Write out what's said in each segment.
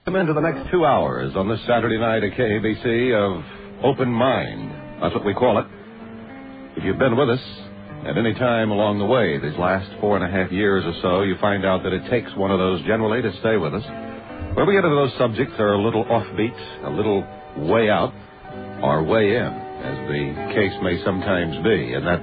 Come into the next 2 hours on this Saturday night at KABC of Open Mind. That's what we call it. If you've been with us at any time along the way, these last 4.5 years or so, you find out that it takes one of those generally to stay with us. Where we get into those subjects are a little offbeat, a little way out, or way in, as the case may sometimes be. And that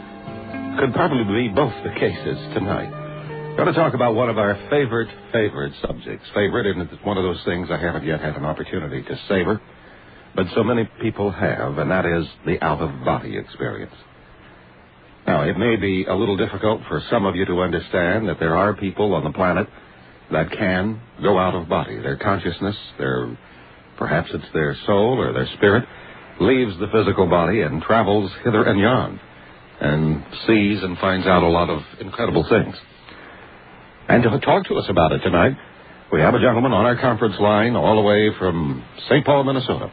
could probably be both the cases tonight. We're going to talk about one of our favorite subjects. Favorite, and it's one of those things I haven't yet had an opportunity to savor, but so many people have, and that is the out-of-body experience. Now, it may be a little difficult for some of you to understand that there are people on the planet that can go out of body. Their consciousness, perhaps it's their soul or their spirit, leaves the physical body and travels hither and yon and sees and finds out a lot of incredible things. And to talk to us about it tonight, we have a gentleman on our conference line all the way from St. Paul, Minnesota,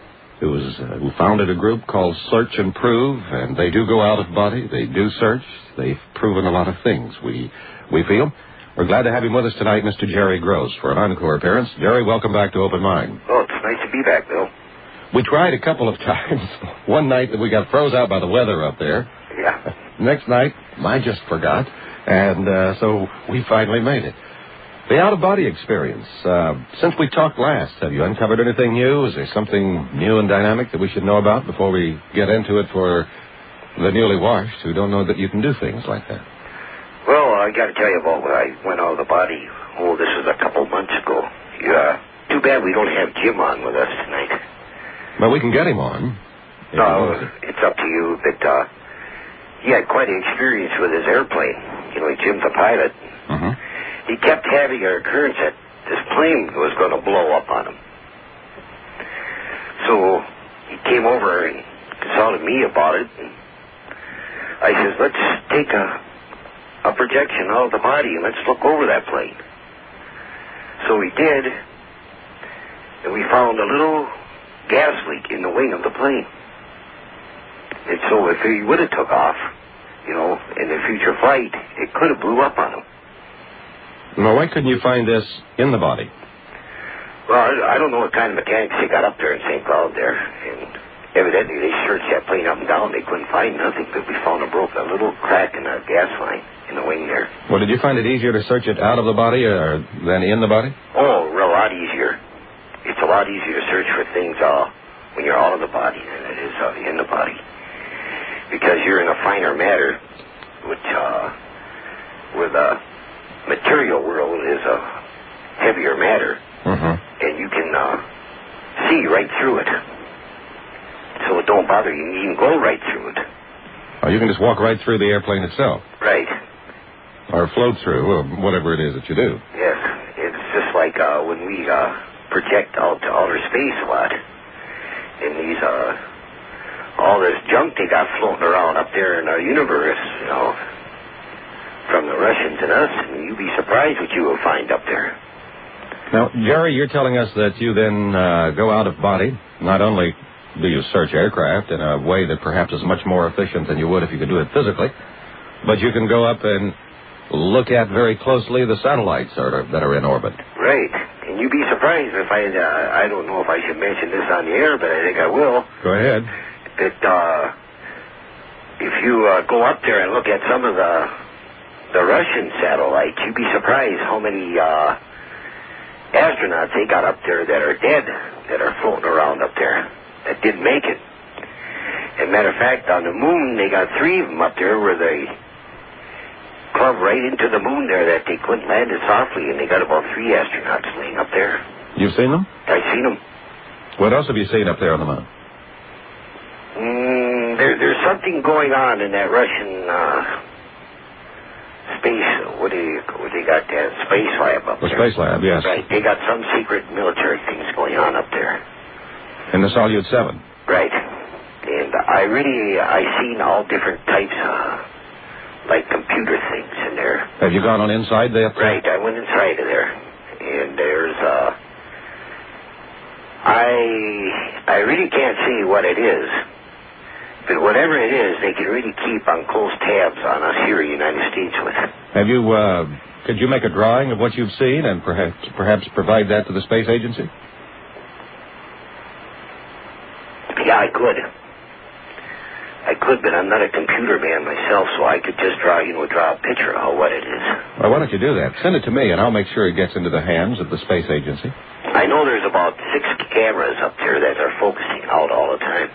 who founded a group called Search and Prove, and they do go out of body, they do search, they've proven a lot of things, we feel. We're glad to have him with us tonight, Mr. Jerry Gross, for an encore appearance. Jerry, welcome back to Open Mind. Oh, it's nice to be back, Bill. We tried a couple of times. One night that we got froze out by the weather up there. Yeah. Next night, I just forgot. And so we finally made it. The out-of-body experience. Since we talked last, have you uncovered anything new? Is there something new and dynamic that we should know about before we get into it for the newly washed who don't know that you can do things like that? Well, I got to tell you about when I went out of the body. Oh, this was a couple months ago. Yeah. Too bad we don't have Jim on with us tonight. Well, we can get him on. No, it's up to you, but he had quite an experience with his airplane. You know, Jim's a pilot. Mm-hmm. He kept having an occurrence that this plane was going to blow up on him. So he came over and consulted me about it. And I says, let's take a projection out of the body and let's look over that plane. So we did, and we found a little gas leak in the wing of the plane. And so if he would have took off, you know, in the future flight, it could have blew up on him. Well, why couldn't you find this in the body? Well, I don't know what kind of mechanics they got up there in St. Cloud there. And evidently they searched that plane up and down. They couldn't find nothing, but we found a little crack in the gas line in the wing there. Well, did you find it easier to search it out of the body than in the body? Oh, a lot easier. It's a lot easier to search for things when you're out of the body than it is in the body. Because you're in a finer matter, which where the material world is a heavier matter, and you can see right through it. So it don't bother you. You can go right through it. Oh, you can just walk right through the airplane itself. Right. Or float through, or whatever it is that you do. Yes. It's just like when we project out to outer space a lot, in these all this junk they got floating around up there in our universe, you know, from the Russians and us, and you'd be surprised what you will find up there. Now, Jerry, you're telling us that you then go out of body. Not only do you search aircraft in a way that perhaps is much more efficient than you would if you could do it physically, but you can go up and look at very closely the satellites that are in orbit. Right. And you'd be surprised if I don't know if I should mention this on the air, but I think I will. Go ahead. That if you go up there and look at some of the Russian satellites, you'd be surprised how many astronauts they got up there that are dead, that are floating around up there, that didn't make it. As a matter of fact, on the moon, they got 3 of them up there where they clubbed right into the moon there that they couldn't land it softly, and they got about 3 astronauts laying up there. You've seen them? I've seen them. What else have you seen up there on the moon? There's something going on in that Russian space. What they got that space lab up there? The space lab, yes. Right. They got some secret military things going on up there. In the Salyut 7. Right. And I seen all different types like computer things in there. Have you gone on inside there? Right. I went inside of there, and there's I really can't see what it is. But whatever it is, they can really keep on close tabs on us here in the United States with it. Have you, could you make a drawing of what you've seen and perhaps provide that to the space agency? Yeah, I could. But I'm not a computer man myself, so I could just draw a picture of what it is. Well, why don't you do that? Send it to me, and I'll make sure it gets into the hands of the space agency. I know there's about 6 cameras up there that are focusing out all the time.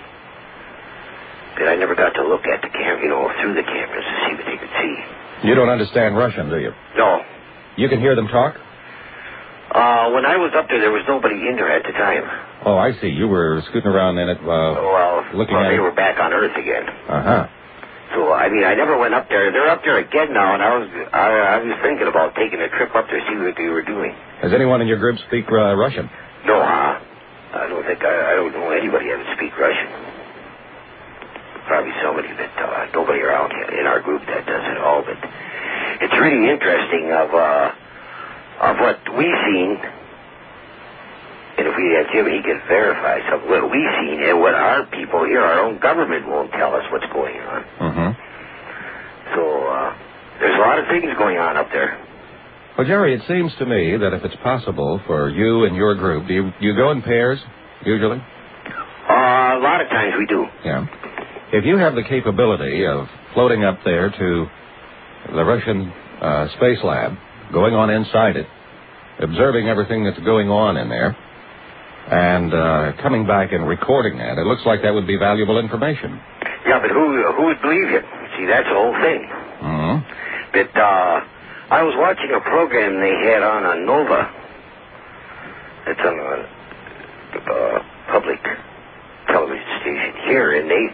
But I never got to look at the through the cameras to see what they could see. You don't understand Russian, do you? No. You can hear them talk? When I was up there was nobody in there at the time. Oh, I see. You were scooting around in it, looking at it. They were back on Earth again. Uh-huh. So, I never went up there. They're up there again now, and I was thinking about taking a trip up there to see what they were doing. Does anyone in your group speak Russian? No, I don't think I don't know anybody that speak Russian. Probably somebody, but nobody around in our group that does it all. But it's really interesting of what we've seen, and if we had Jim, he could verify some of what we've seen and what our people here, our own government won't tell us what's going on. Mm-hmm. So there's a lot of things going on up there. Well, Jerry, it seems to me that if it's possible for you and your group, do you go in pairs, usually? A lot of times we do. Yeah. If you have the capability of floating up there to the Russian space lab, going on inside it, observing everything that's going on in there, and coming back and recording that, it looks like that would be valuable information. Yeah, but who would believe you? See, that's the whole thing. Mm-hmm. But I was watching a program they had on Nova. It's on a public television station here, and they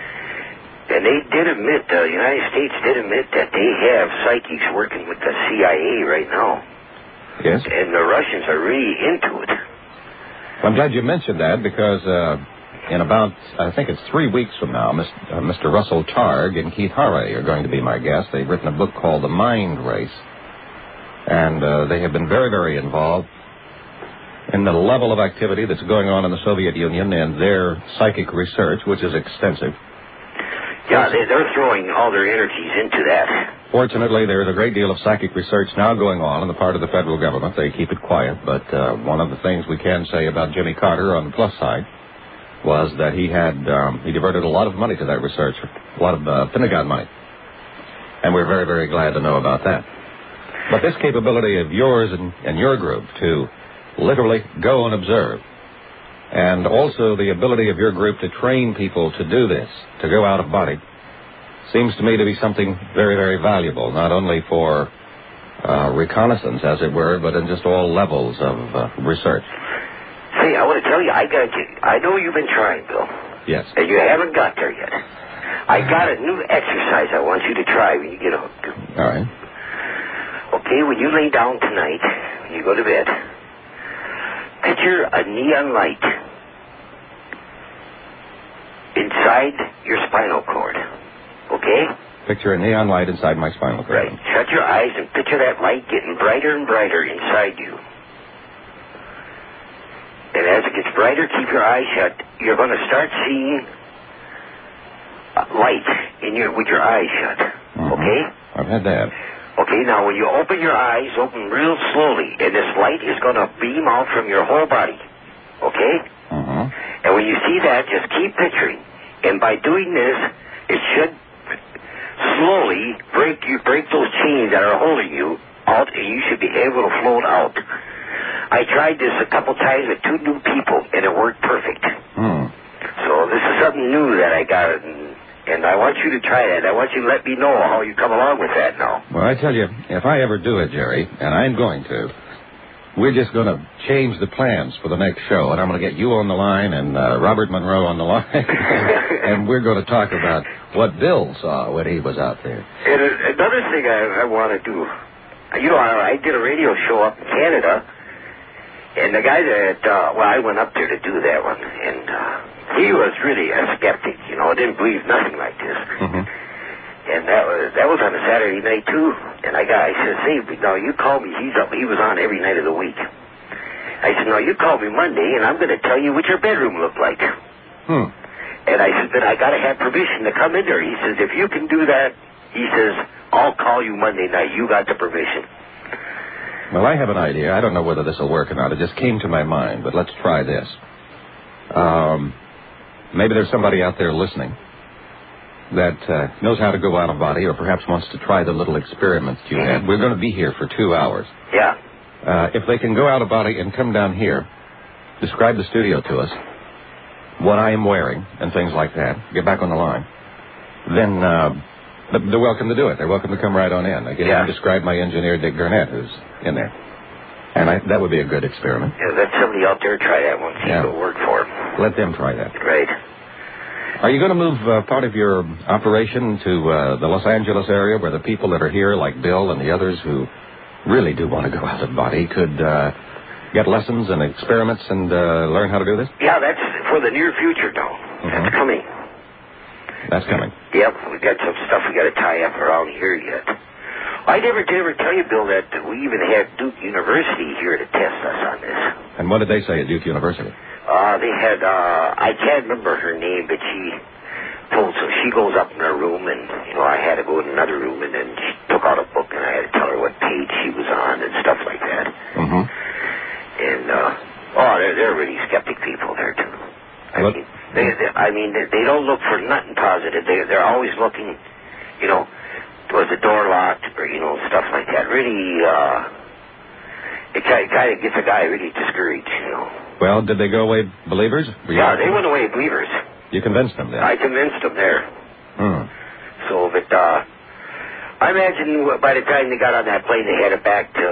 did admit, the United States did admit that they have psychics working with the CIA right now. Yes? And the Russians are really into it. Well, I'm glad you mentioned that because in about, I think it's 3 weeks from now, Mr. Russell Targ and Keith Harvey are going to be my guests. They've written a book called The Mind Race. And they have been very, very involved in the level of activity that's going on in the Soviet Union and their psychic research, which is extensive. Yeah, they're throwing all their energies into that. Fortunately, there is a great deal of psychic research now going on the part of the federal government. They keep it quiet, but one of the things we can say about Jimmy Carter on the plus side was that he diverted a lot of money to that research, a lot of Pentagon money. And we're very, very glad to know about that. But this capability of yours and your group to literally go and observe, and also the ability of your group to train people to do this, to go out of body, seems to me to be something very, very valuable, not only for reconnaissance, as it were, but in just all levels of research. See, I want to tell you, I know you've been trying, Bill. Yes. And you haven't got there yet. I got a new exercise I want you to try when you get hooked. All right. Okay, when you lay down tonight, when you go to bed, picture a neon light inside your spinal cord. Okay? Picture a neon light inside my spinal cord. Right. Shut your eyes and picture that light getting brighter and brighter inside you. And as it gets brighter, keep your eyes shut. You're going to start seeing light with your eyes shut. Mm-hmm. Okay? I've had that. Okay, now when you open your eyes, open real slowly, and this light is going to beam out from your whole body. Okay? Mm-hmm. And when you see that, just keep picturing. And by doing this, it should slowly break those chains that are holding you out, and you should be able to float out. I tried this a couple times with 2 new people, and it worked perfect. Mm. So this is something new that I got, and I want you to try that. I want you to let me know how you come along with that now. Well, I tell you, if I ever do it, Jerry, and I'm going to, we're just going to change the plans for the next show, and I'm going to get you on the line and Robert Monroe on the line, and we're going to talk about what Bill saw when he was out there. And another thing I want to do, I did a radio show up in Canada, and the guy that, I went up there to do that one, and he was really a skeptic, didn't believe nothing like this. Mm-hmm. And that was on a Saturday night, too. And I said, hey, no, you call me. He was on every night of the week. I said, no, you call me Monday, and I'm going to tell you what your bedroom looked like. Hmm. And I said, but I got to have permission to come in there. He says, if you can do that, he says, I'll call you Monday night. You got the permission. Well, I have an idea. I don't know whether this will work or not. It just came to my mind, but let's try this. Maybe there's somebody out there listening that knows how to go out of body or perhaps wants to try the little experiments you had. We're going to be here for 2 hours. Yeah. If they can go out of body and come down here, describe the studio to us, what I am wearing and things like that, get back on the line, then they're welcome to do it. They're welcome to come right on in. I can even describe my engineer, Dick Garnett, who's in there. And that would be a good experiment. Yeah, let somebody out there try that one. See if it'll work for them. Let them try that. Right. Are you going to move part of your operation to the Los Angeles area where the people that are here, like Bill and the others who really do want to go out of body, could get lessons and experiments and learn how to do this? Yeah, that's for the near future, though. That's coming. That's coming. Yep, we got some stuff we got to tie up around here yet. I never did ever tell you, Bill, that we even had Duke University here to test us on this. And what did they say at Duke University? They had, I can't remember her name, but she told, so she goes up in her room, and, I had to go in another room, and then she took out a book, and I had to tell her what page she was on and stuff like that. Mm-hmm. And, they're really skeptic people there, too. I mean, they don't look for nothing positive. They're always looking, was the door locked, or, stuff like that. Really, it kind of gets a guy really discouraged, Well, did they go away believers? Yeah, they went away believers. You convinced them then? I convinced them there. So, but, I imagine by the time they got on that plane, they headed back to,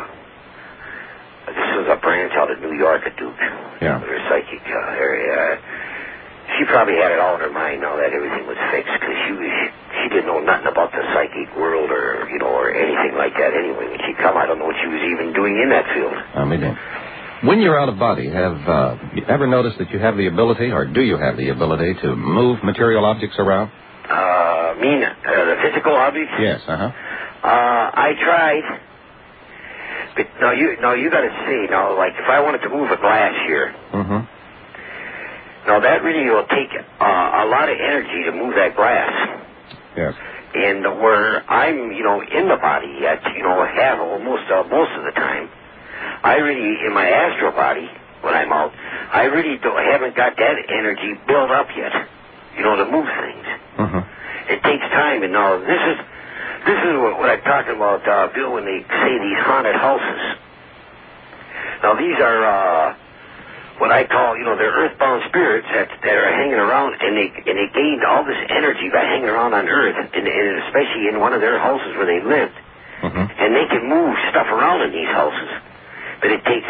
this was a branch out of New York at Duke. Yeah. Their psychic area. She probably had it all in her mind now that everything was fixed, because she didn't know nothing about the psychic world or, or anything like that anyway. When she come, I don't know what she was even doing in that field. Maybe. When you're out of body, have you ever noticed that you have the ability, or do you have the ability, to move material objects around? The physical objects? Yes, I tried. But now you got to see, like if I wanted to move a glass here, now that really will take a lot of energy to move that glass. Yes. And where I'm, in the body yet, have almost most of the time, I really, in my astral body, when I'm out, I really haven't got that energy built up yet, to move things. It takes time, and now this is what I'm talking about, Bill, when they say these haunted houses. Now, these are what I call, they're earthbound spirits that are hanging around, and they gained all this energy by hanging around on Earth, and especially in one of their houses where they lived. And they can move stuff around in these houses. But it takes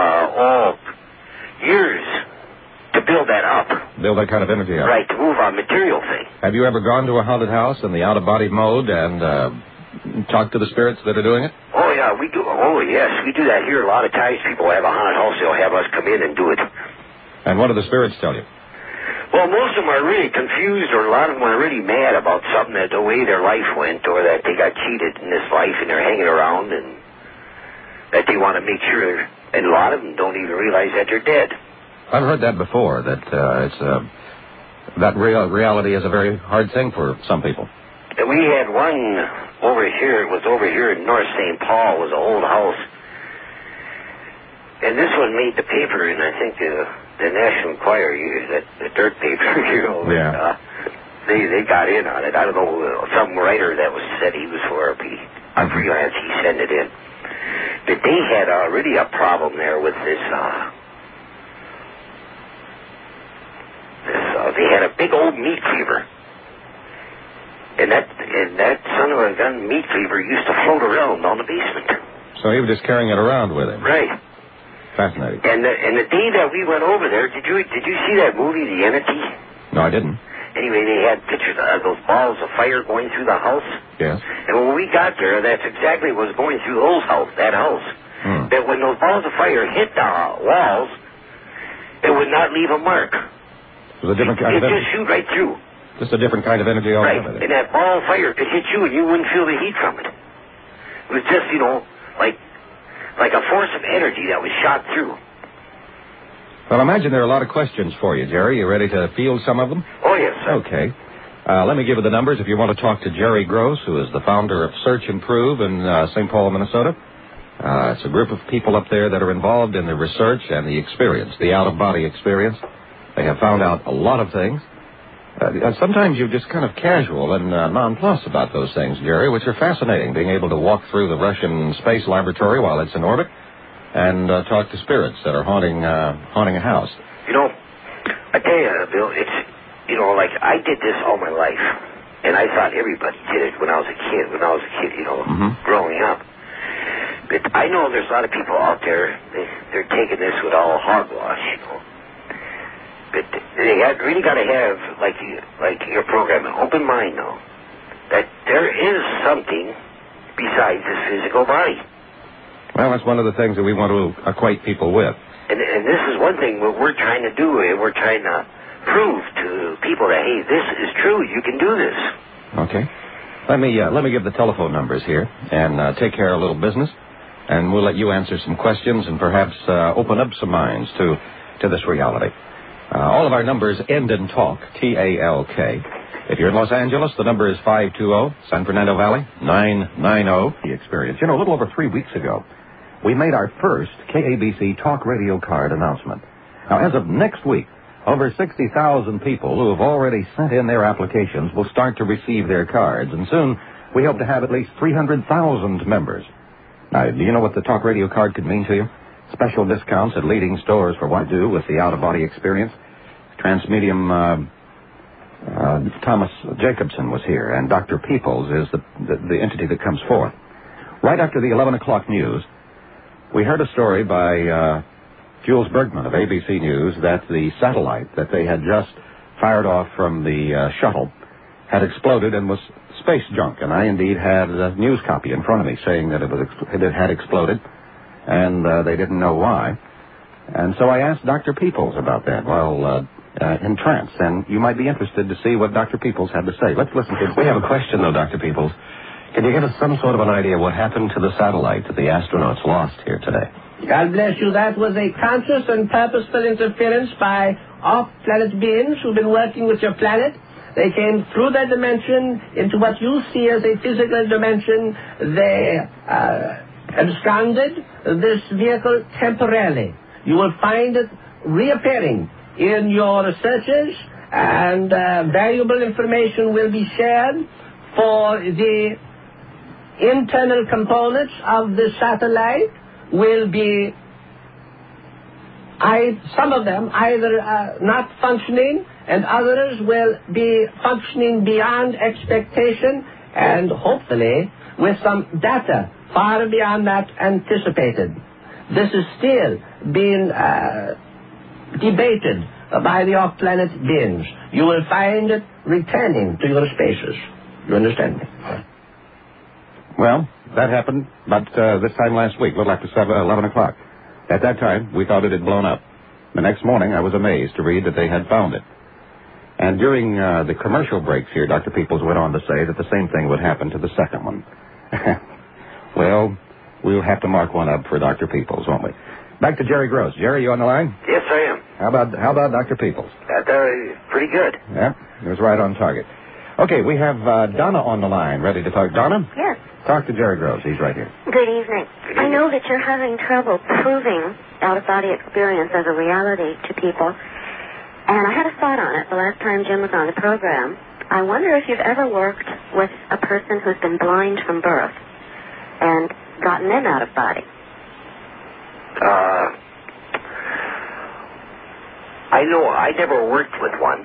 years to build that up. Build that kind of energy up. Right, to move a material thing. Have you ever gone to a haunted house in the out-of-body mode and talked to the spirits that are doing it? Oh, yeah, we do. Oh, yes, we do that here. A lot of times people have a haunted house, they'll have us come in and do it. And what do the spirits tell you? Well, most of them are really confused, or a lot of them are really mad about something, that the way their life went, or that they got cheated in this life and they're hanging around, and that they want to make sure, and a lot of them don't even realize that they're dead. I've heard that before, that that reality is a very hard thing for some people. And we had one over here, it was over here in North St. Paul, was an old house. And this one made the paper, and I think the National Enquirer, the dirt paper, Yeah. They got in on it. I don't know, some writer that said he was for on freelance, he sent it in. But they had really a problem there with this, they had a big old meat cleaver. And that son of a gun meat cleaver used to float around down the basement. So he was just carrying it around with him. Right. Fascinating. And the day that we went over there, did you see that movie, The Entity? No, I didn't. Anyway, they had pictures of those balls of fire going through the house. Yes. And when we got there, that's exactly what was going through that house. That when those balls of fire hit the walls, it would not leave a mark. It was a different kind of energy. It just shoot right through. Just a different kind of energy altogether. Right. And that ball of fire could hit you, and you wouldn't feel the heat from it. It was just, like a force of energy that was shot through. Well, I imagine there are a lot of questions for you, Jerry. You ready to field some of them? Oh, yes, sir. Okay. Let me give you the numbers if you want to talk to Jerry Gross, who is the founder of Search Improve in St. Paul, Minnesota. It's a group of people up there that are involved in the research and the experience, the out-of-body experience. They have found out a lot of things. Sometimes you're just kind of casual and nonplussed about those things, Jerry, which are fascinating, being able to walk through the Russian space laboratory while it's in orbit and talk to spirits that are haunting a house. You know, I tell you, Bill, it's, like I did this all my life, and I thought everybody did it when I was a kid, growing up. But I know there's a lot of people out there, they're taking this with all hogwash, But they really got to have, like your program, an open mind, though, that there is something besides this physical body. Well, that's one of the things that we want to acquaint people with. And this is one thing what we're trying to do, and we're trying to prove to people that, hey, this is true, you can do this. Okay. Let me give the telephone numbers here and take care of a little business, and we'll let you answer some questions and perhaps open up some minds to this reality. All of our numbers end in TALK, T-A-L-K. If you're in Los Angeles, the number is 520, San Fernando Valley, 990, the experience. A little over 3 weeks ago, we made our first KABC Talk Radio card announcement. Now, as of next week, over 60,000 people who have already sent in their applications will start to receive their cards, and soon we hope to have at least 300,000 members. Now, do you know what the Talk Radio card could mean to you? Special discounts at leading stores for what to do with the out-of-body experience. Transmedium Thomas Jacobson was here, and Dr. Peoples is the entity that comes forth. Right after the 11 o'clock news, we heard a story by Jules Bergman of ABC News that the satellite that they had just fired off from the shuttle had exploded and was space junk. And I indeed had a news copy in front of me saying that it had exploded, and they didn't know why. And so I asked Dr. Peoples about that while in trance, and you might be interested to see what Dr. Peoples had to say. Let's listen to it. We have a question, though, Dr. Peoples. Can you give us some sort of an idea what happened to the satellite that the astronauts lost here today? God bless you. That was a conscious and purposeful interference by off-planet beings who've been working with your planet. They came through that dimension into what you see as a physical dimension. They absconded this vehicle temporarily. You will find it reappearing in your researches, and valuable information will be shared for the internal components of the satellite. Will be, some of them either not functioning, and others will be functioning beyond expectation, and hopefully with some data far beyond that anticipated. This is still being debated by the off-planet beings. You will find it returning to your spaces. You understand me? Well, that happened about this time last week, a little after 11 o'clock. At that time, we thought it had blown up. The next morning, I was amazed to read that they had found it. And during the commercial breaks here, Dr. Peoples went on to say that the same thing would happen to the second one. Well, we'll have to mark one up for Dr. Peoples, won't we? Back to Jerry Gross. Jerry, you on the line? Yes, I am. How about Dr. Peoples? Pretty good. Yeah, it was right on target. Okay, we have Donna on the line, ready to talk. Donna? Yes. Talk to Jerry Gross. He's right here. Good evening. I know that you're having trouble proving out-of-body experience as a reality to people, and I had a thought on it the last time Jim was on the program. I wonder if you've ever worked with a person who's been blind from birth and gotten them out of body. I know I never worked with one.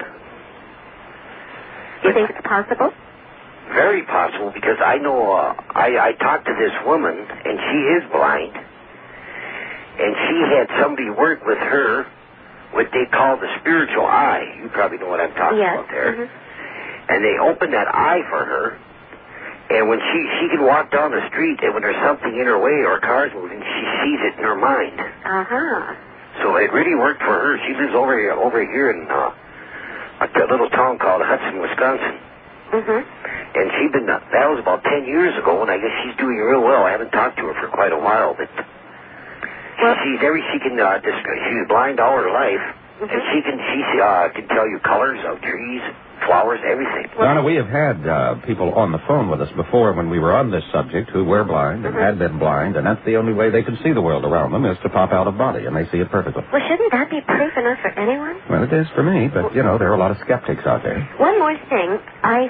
You think it's possible? Very possible, because I know I talked to this woman, and she is blind, and she had somebody work with her, what they call the spiritual eye. You probably know what I'm talking about there. Mm-hmm. And they opened that eye for her, and when she can walk down the street, and when there's something in her way or cars moving, she sees it in her mind. Uh-huh. So it really worked for her. She lives over here in a little town called Hudson, Wisconsin. Mm-hmm. And that was about 10 years ago, and I guess she's doing real well. I haven't talked to her for quite a while, but She's blind all her life, and she can tell you colors of trees, flowers, everything. Donna, we have had people on the phone with us before when we were on this subject who were blind and had been blind, and that's the only way they can see the world around them is to pop out of body, and they see it perfectly. Well, shouldn't that be proof enough for anyone? Well, it is for me, but, there are a lot of skeptics out there. One more thing. I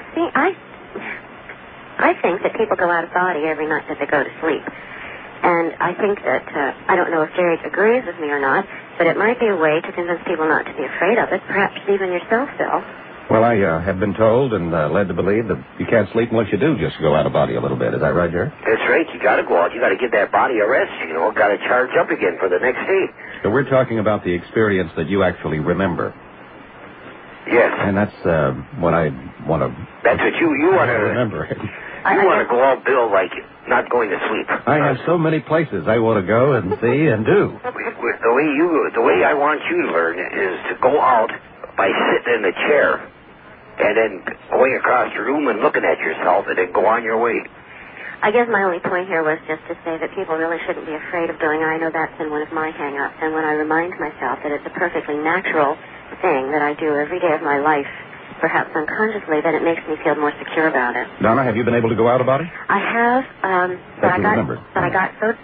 think that people go out of body every night that they go to sleep. And I think that, I don't know if Jerry agrees with me or not, but it might be a way to convince people not to be afraid of it, perhaps even yourself, Bill. Well, I have been told and led to believe that you can't sleep unless you do just go out of body a little bit. Is that right, Jerry? That's right. You got to go out. You got to give that body a rest, got to charge up again for the next day. So we're talking about the experience that you actually remember. Yes. And that's what I want to... That's what you want to remember. You want to go out, Bill, like not going to sleep. I have so many places I want to go and see and do. The way I want you to learn is to go out by sitting in a chair and then going across the room and looking at yourself and then go on your way. I guess my only point here was just to say that people really shouldn't be afraid of doing it. I know that's been one of my hang-ups, and when I remind myself that it's a perfectly natural thing that I do every day of my life, perhaps unconsciously, then it makes me feel more secure about it. Donna, have you been able to go out of body? I have, but I got so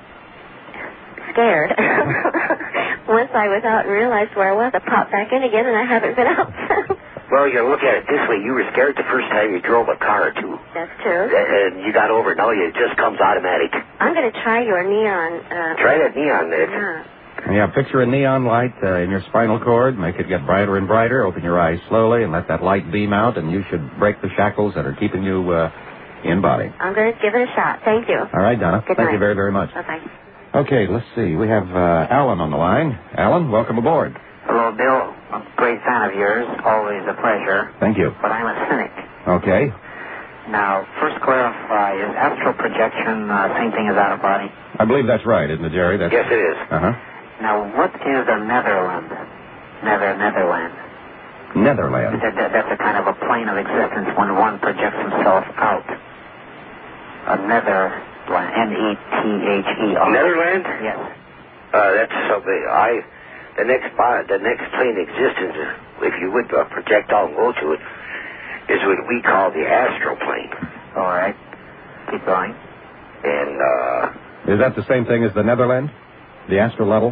scared once I was out and realized where I was. I popped back in again, and I haven't been out since. Well, you look at it this way. You were scared the first time you drove a car, too. That's true. And you got over it. Now it just comes automatic. I'm going to try your neon. Try that neon. Yeah, picture a neon light in your spinal cord. Make it get brighter and brighter. Open your eyes slowly and let that light beam out, and you should break the shackles that are keeping you in body. I'm going to give it a shot. Thank you. All right, Donna. Thank you very, very much. Bye-bye. Okay, let's see. We have Alan on the line. Alan, welcome aboard. Hello, Bill. I'm a great fan of yours. Always a pleasure. Thank you. But I'm a cynic. Okay. Now, first clarify, is astral projection same thing as out of body? I believe that's right, isn't it, Jerry? Yes, it is. Uh-huh. Now, what is a netherland? Netherland. Netherland. That's a kind of a plane of existence when one projects himself out. A netherland. N-E-T-H-E-R. Netherland? Yes. That's something the next plane of existence, if you would project out and go to it, is what we call the astral plane. All right. Keep going. And, is that the same thing as the Netherland? The astral level?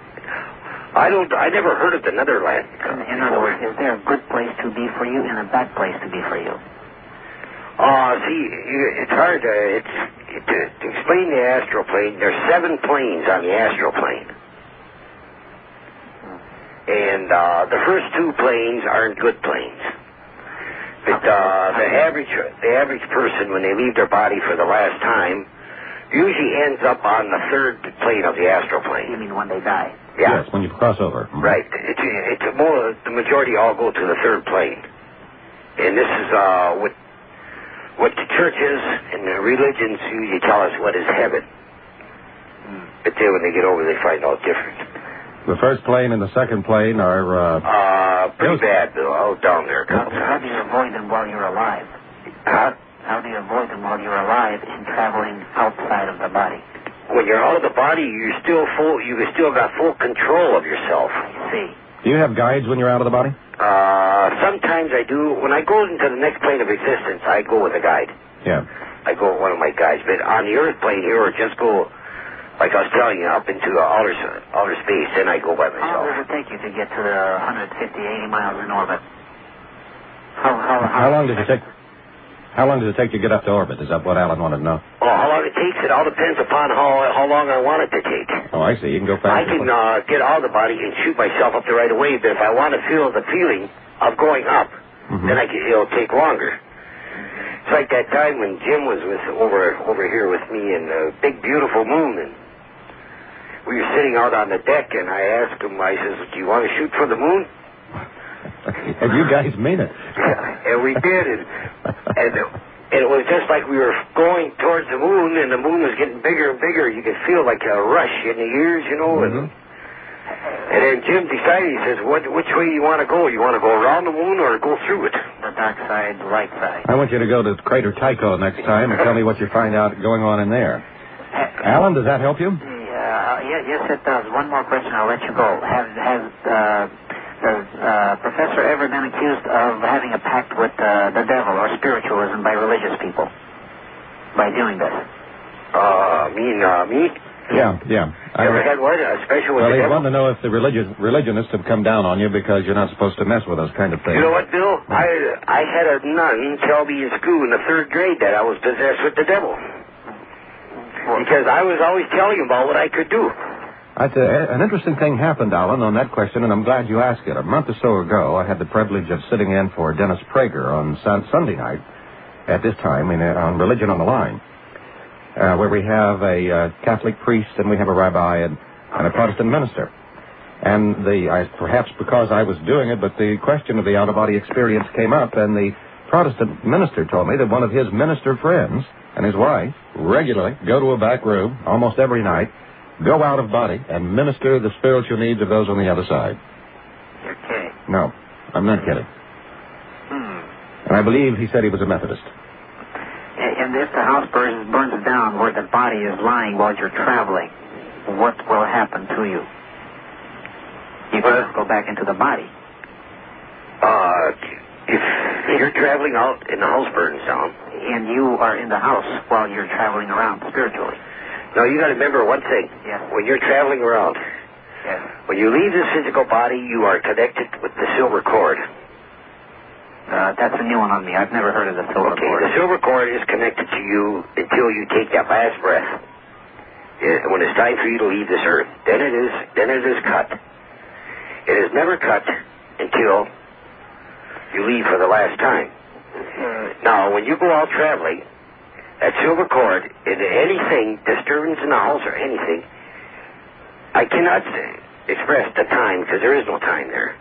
I never heard of the Netherland. In other words, is there a good place to be for you and a bad place to be for you? See, it's hard to explain the astral plane. There's 7 planes on the astral plane. And the first 2 planes aren't good planes. But the average person, when they leave their body for the last time, usually ends up on the 3rd plane of the astral plane. You mean when they die? Yeah. Yes, when you cross over. Right. It's more, the majority all go to the 3rd plane. And this is what the churches and the religions usually tell us what is heaven. But then when they get over, they find out different. The first plane and the second plane are... pretty bad, Bill. Out down there. How do you avoid them while you're alive? Huh? How do you avoid them while you're alive in traveling outside of the body? When you're out of the body, you still got full control of yourself. I see. Do you have guides when you're out of the body? Sometimes I do. When I go into the next plane of existence, I go with a guide. Yeah. I go with one of my guides. But on the Earth plane here, or just go, like I was telling you, up into outer space, then I go by myself. How long does it take you to get to the 150, 80 miles in orbit? How long does it take? How long does it take to get up to orbit? Is that what Alan wanted to know? Oh, how long it takes? It all depends upon how long I want it to take. Oh, I see. You can go faster. I can get out of the body and shoot myself up there right away, but if I want to feel the feeling of going up, then it'll take longer. It's like that time when Jim was over here with me in the big, beautiful moon, and we were sitting out on the deck, and I asked him, I says, do you want to shoot for the moon? And you guys mean it. And we did, and it was just like we were going towards the moon, and the moon was getting bigger and bigger. You could feel like a rush in the ears, you know. And then Jim decided, he says, which way do you want to go? You want to go around the moon or go through it? The dark side, the light side. I want you to go to Crater Tycho next time and tell me what you find out going on in there. Alan, does that help you? Yeah, Yes, it does. One more question, I'll let you go. Has Professor ever been accused of having a pact with the devil or spiritualism by religious people by doing this? Me? Yeah. Ever had what? A special with Well, the he devil? wanted to know if the religionists have come down on you because you're not supposed to mess with us, kind of thing. You know what, Bill? I had a nun tell me in school in the 3rd grade that I was possessed with the devil. Because I was always telling him about what I could do. An interesting thing happened, Alan, on that question, and I'm glad you asked it. A month or so ago, I had the privilege of sitting in for Dennis Prager on Sunday night at this time on Religion on the Line, where we have a Catholic priest and we have a rabbi and a Protestant minister. And perhaps because I was doing it, but the question of the out-of-body experience came up, and the Protestant minister told me that one of his minister friends and his wife regularly go to a back room almost every night, go out of body, and minister the spiritual needs of those on the other side. You're kidding. No, I'm not kidding. And I believe he said he was a Methodist. And if the house burns down where the body is lying while you're traveling, what will happen to you? You can go back into the body. If you're traveling out and the house burns down... And you are in the house while you're traveling around spiritually. No, you got to remember one thing. Yes. When you're traveling around, Yes. when you leave this physical body, you are connected with the silver cord. That's a new one on me. I've never heard of the silver cord. The silver cord is connected to you until you take that last breath. When it's time for you to leave this earth, then it is cut. It is never cut until you leave for the last time. Now, when you go out traveling, that silver cord, anything, disturbance in the house or anything, I cannot express the time because there is no time there.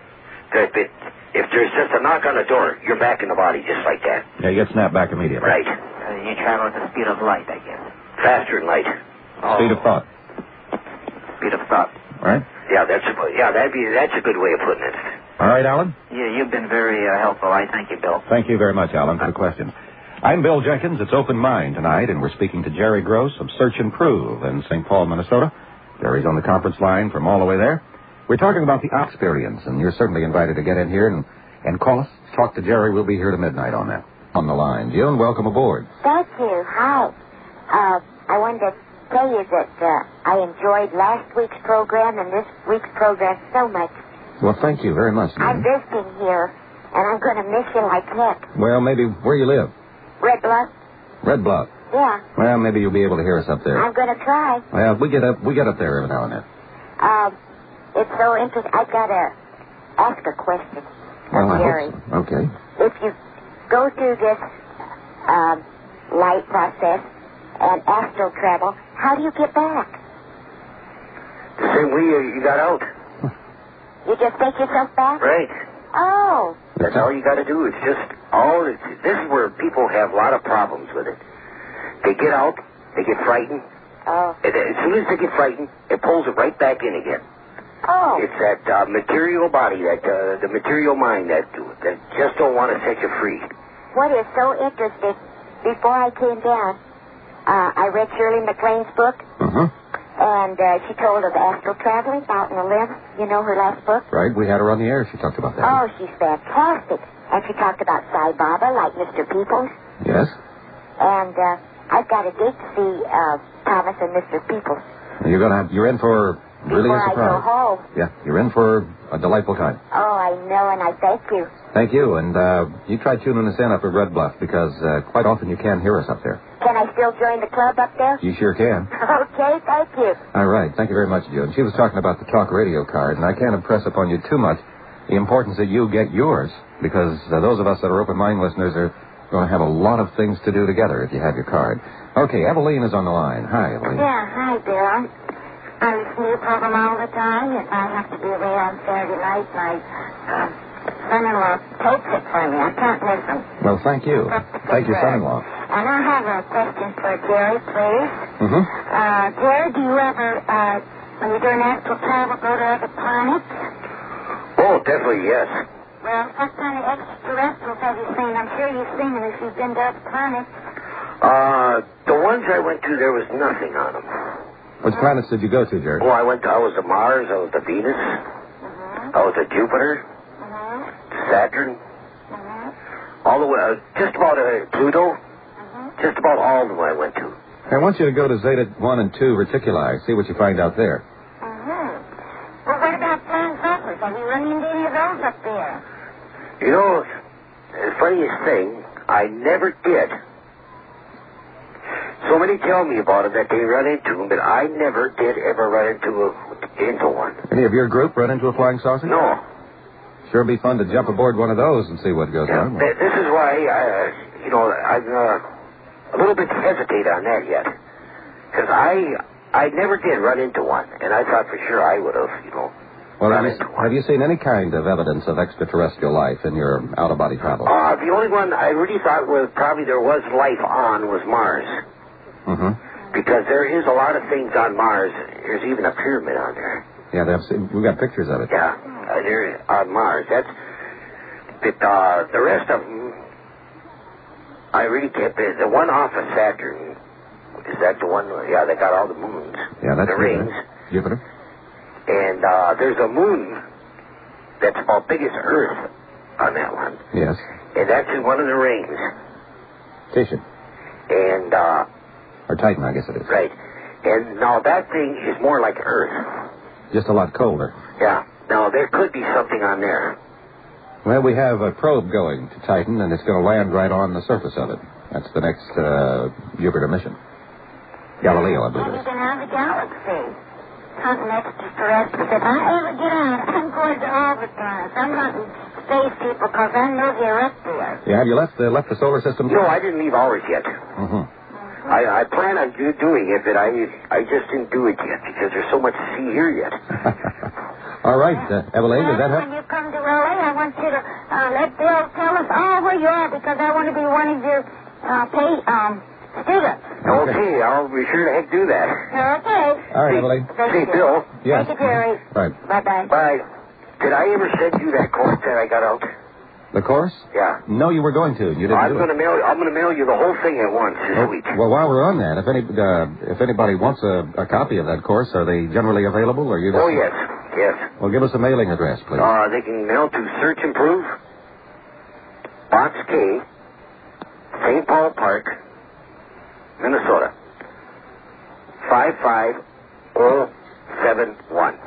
If there's just a knock on the door, you're back in the body just like that. Yeah, you get snapped back immediately. Right. You travel at the speed of light, I guess. Faster than light. Speed of thought. Speed of thought. Right? Yeah, that's a good way of putting it. All right, Alan? Yeah, you've been very helpful. I thank you, Bill. Thank you very much, Alan, for the question. I'm Bill Jenkins. It's Open Mind tonight, and we're speaking to Jerry Gross of Search and Prove in St. Paul, Minnesota. Jerry's on the conference line from all the way there. We're talking about the experience, and you're certainly invited to get in here and call us. Talk to Jerry. We'll be here to midnight on that. On the line. June, welcome aboard. Thank you. Hi. I wanted to tell you that I enjoyed last week's program and this week's program so much. Well, thank you very much, June. I'm visiting here, and I'm going to miss you like heck. Well, maybe where you live? Red Bluff? Red Bluff. Yeah. Well, maybe you'll be able to hear us up there. I'm going to try. Well, we get up there every now and then. It's so interesting. I've got to ask a question of Jerry. Okay. If you go through this light process and astral travel, how do you get back? The same way you got out. You just take yourself back? Right. Oh. That's all you got to do. It's just this is where people have a lot of problems with it. They get out, they get frightened. Oh. And as soon as they get frightened, it pulls it right back in again. Oh. It's that material body, the material mind that just don't want to set you free. What is so interesting, before I came down, I read Shirley MacLaine's book. Uh-huh. And she told of astral traveling out in the limb. You know her last book? Right. We had her on the air. She talked about that. Oh, she's fantastic. And she talked about Sai Baba, like Mr. Peoples. Yes? And I've got a date to see Thomas and Mr. Peoples. You're in for really a surprise. Before I go home. Yeah, you're in for a delightful time. Oh, I know, and I thank you. Thank you. And you try tuning us in up at Red Bluff because quite often you can hear us up there. Can I still join the club up there? You sure can. Okay, thank you. All right. Thank you very much, June. She was talking about the talk radio card, and I can't impress upon you too much the importance that you get yours because those of us that are open mind listeners are going to have a lot of things to do together if you have your card. Okay, Eveline is on the line. Hi, Eveline. Yeah, hi, Bill. I listen to your program all the time. If I have to be away on Saturday night, my son-in-law takes it for me. I can't miss him. Well, thank you. Thank you, son-in-law. And I have a question for Jerry, please. Mm-hmm. Jerry, do you ever, when you're doing astral travel, go to other planets? Oh, definitely, yes. Well, what kind of extraterrestrials have you seen? I'm sure you've seen them if you've been to other planets. The ones I went to, there was nothing on them. Which planets did you go to, Jerry? Oh, I was to Mars, I was to Venus, I was to Jupiter, Saturn, all the way, just about Pluto, just about all of them I went to. I want you to go to Zeta 1 and 2 Reticuli, see what you find out there. Well, what about flying saucers? Have you run into any of those up there? You know, the funniest thing, I never did. So many tell me about it that they run into them, but I never did ever run into one. Any of your group run into a flying saucer? No. Sure be fun to jump aboard one of those and see what goes on. This is why, I'm a little bit hesitate on that yet. Because I never did run into one, and I thought for sure I would have, Well, run into one. have you seen any kind of evidence of extraterrestrial life in your out-of-body travel? The only one I really thought was probably there was life on was Mars. Mm-hmm. Because there is a lot of things on Mars. There's even a pyramid on there. Yeah, we've got pictures of it. Yeah, they're on Mars. The rest of them, I really can't. The one off of Saturn, is that the one? Yeah, they got all the moons. Yeah, that's the rings. Jupiter. And there's a moon that's about big as Earth on that one. Yes. And that's in one of the rings. Titian. And or Titan, I guess it is. Right. And now that thing is more like Earth. Just a lot colder. Yeah. Now, there could be something on there. Well, we have a probe going to Titan, and it's going to land right on the surface of it. That's the next Jupiter mission. Galileo, I believe it is. You're going to have a galaxy. Hunting extraterrestrials. If I ever get out, I'm going to orbit. I'm hunting space people because I know they're up there. Yeah, have you left the solar system? No, I didn't leave ours yet. Mm-hmm. I plan on doing it, but I just didn't do it yet because there's so much to see here yet. All right, Eveline, does that help? When you come to L.A., I want you to let Bill tell us all where you are because I want to be one of your students. Okay, I'll be sure to do that. Okay. All right, Eveline. Hey, Bill. Yes. Thank you, Jerry. Right. Bye-bye. Bye. Did I ever send you that course that I got out? The course? Yeah. No, you were going to. You didn't I'm do going it. I'm going to mail you the whole thing at once this week. Well, while we're on that, if anybody wants a copy of that course, are they generally available, or you? Oh, yes. Yes. Well, give us a mailing address, please. They can mail to Search Improve, Box K, St. Paul Park, Minnesota, 55071.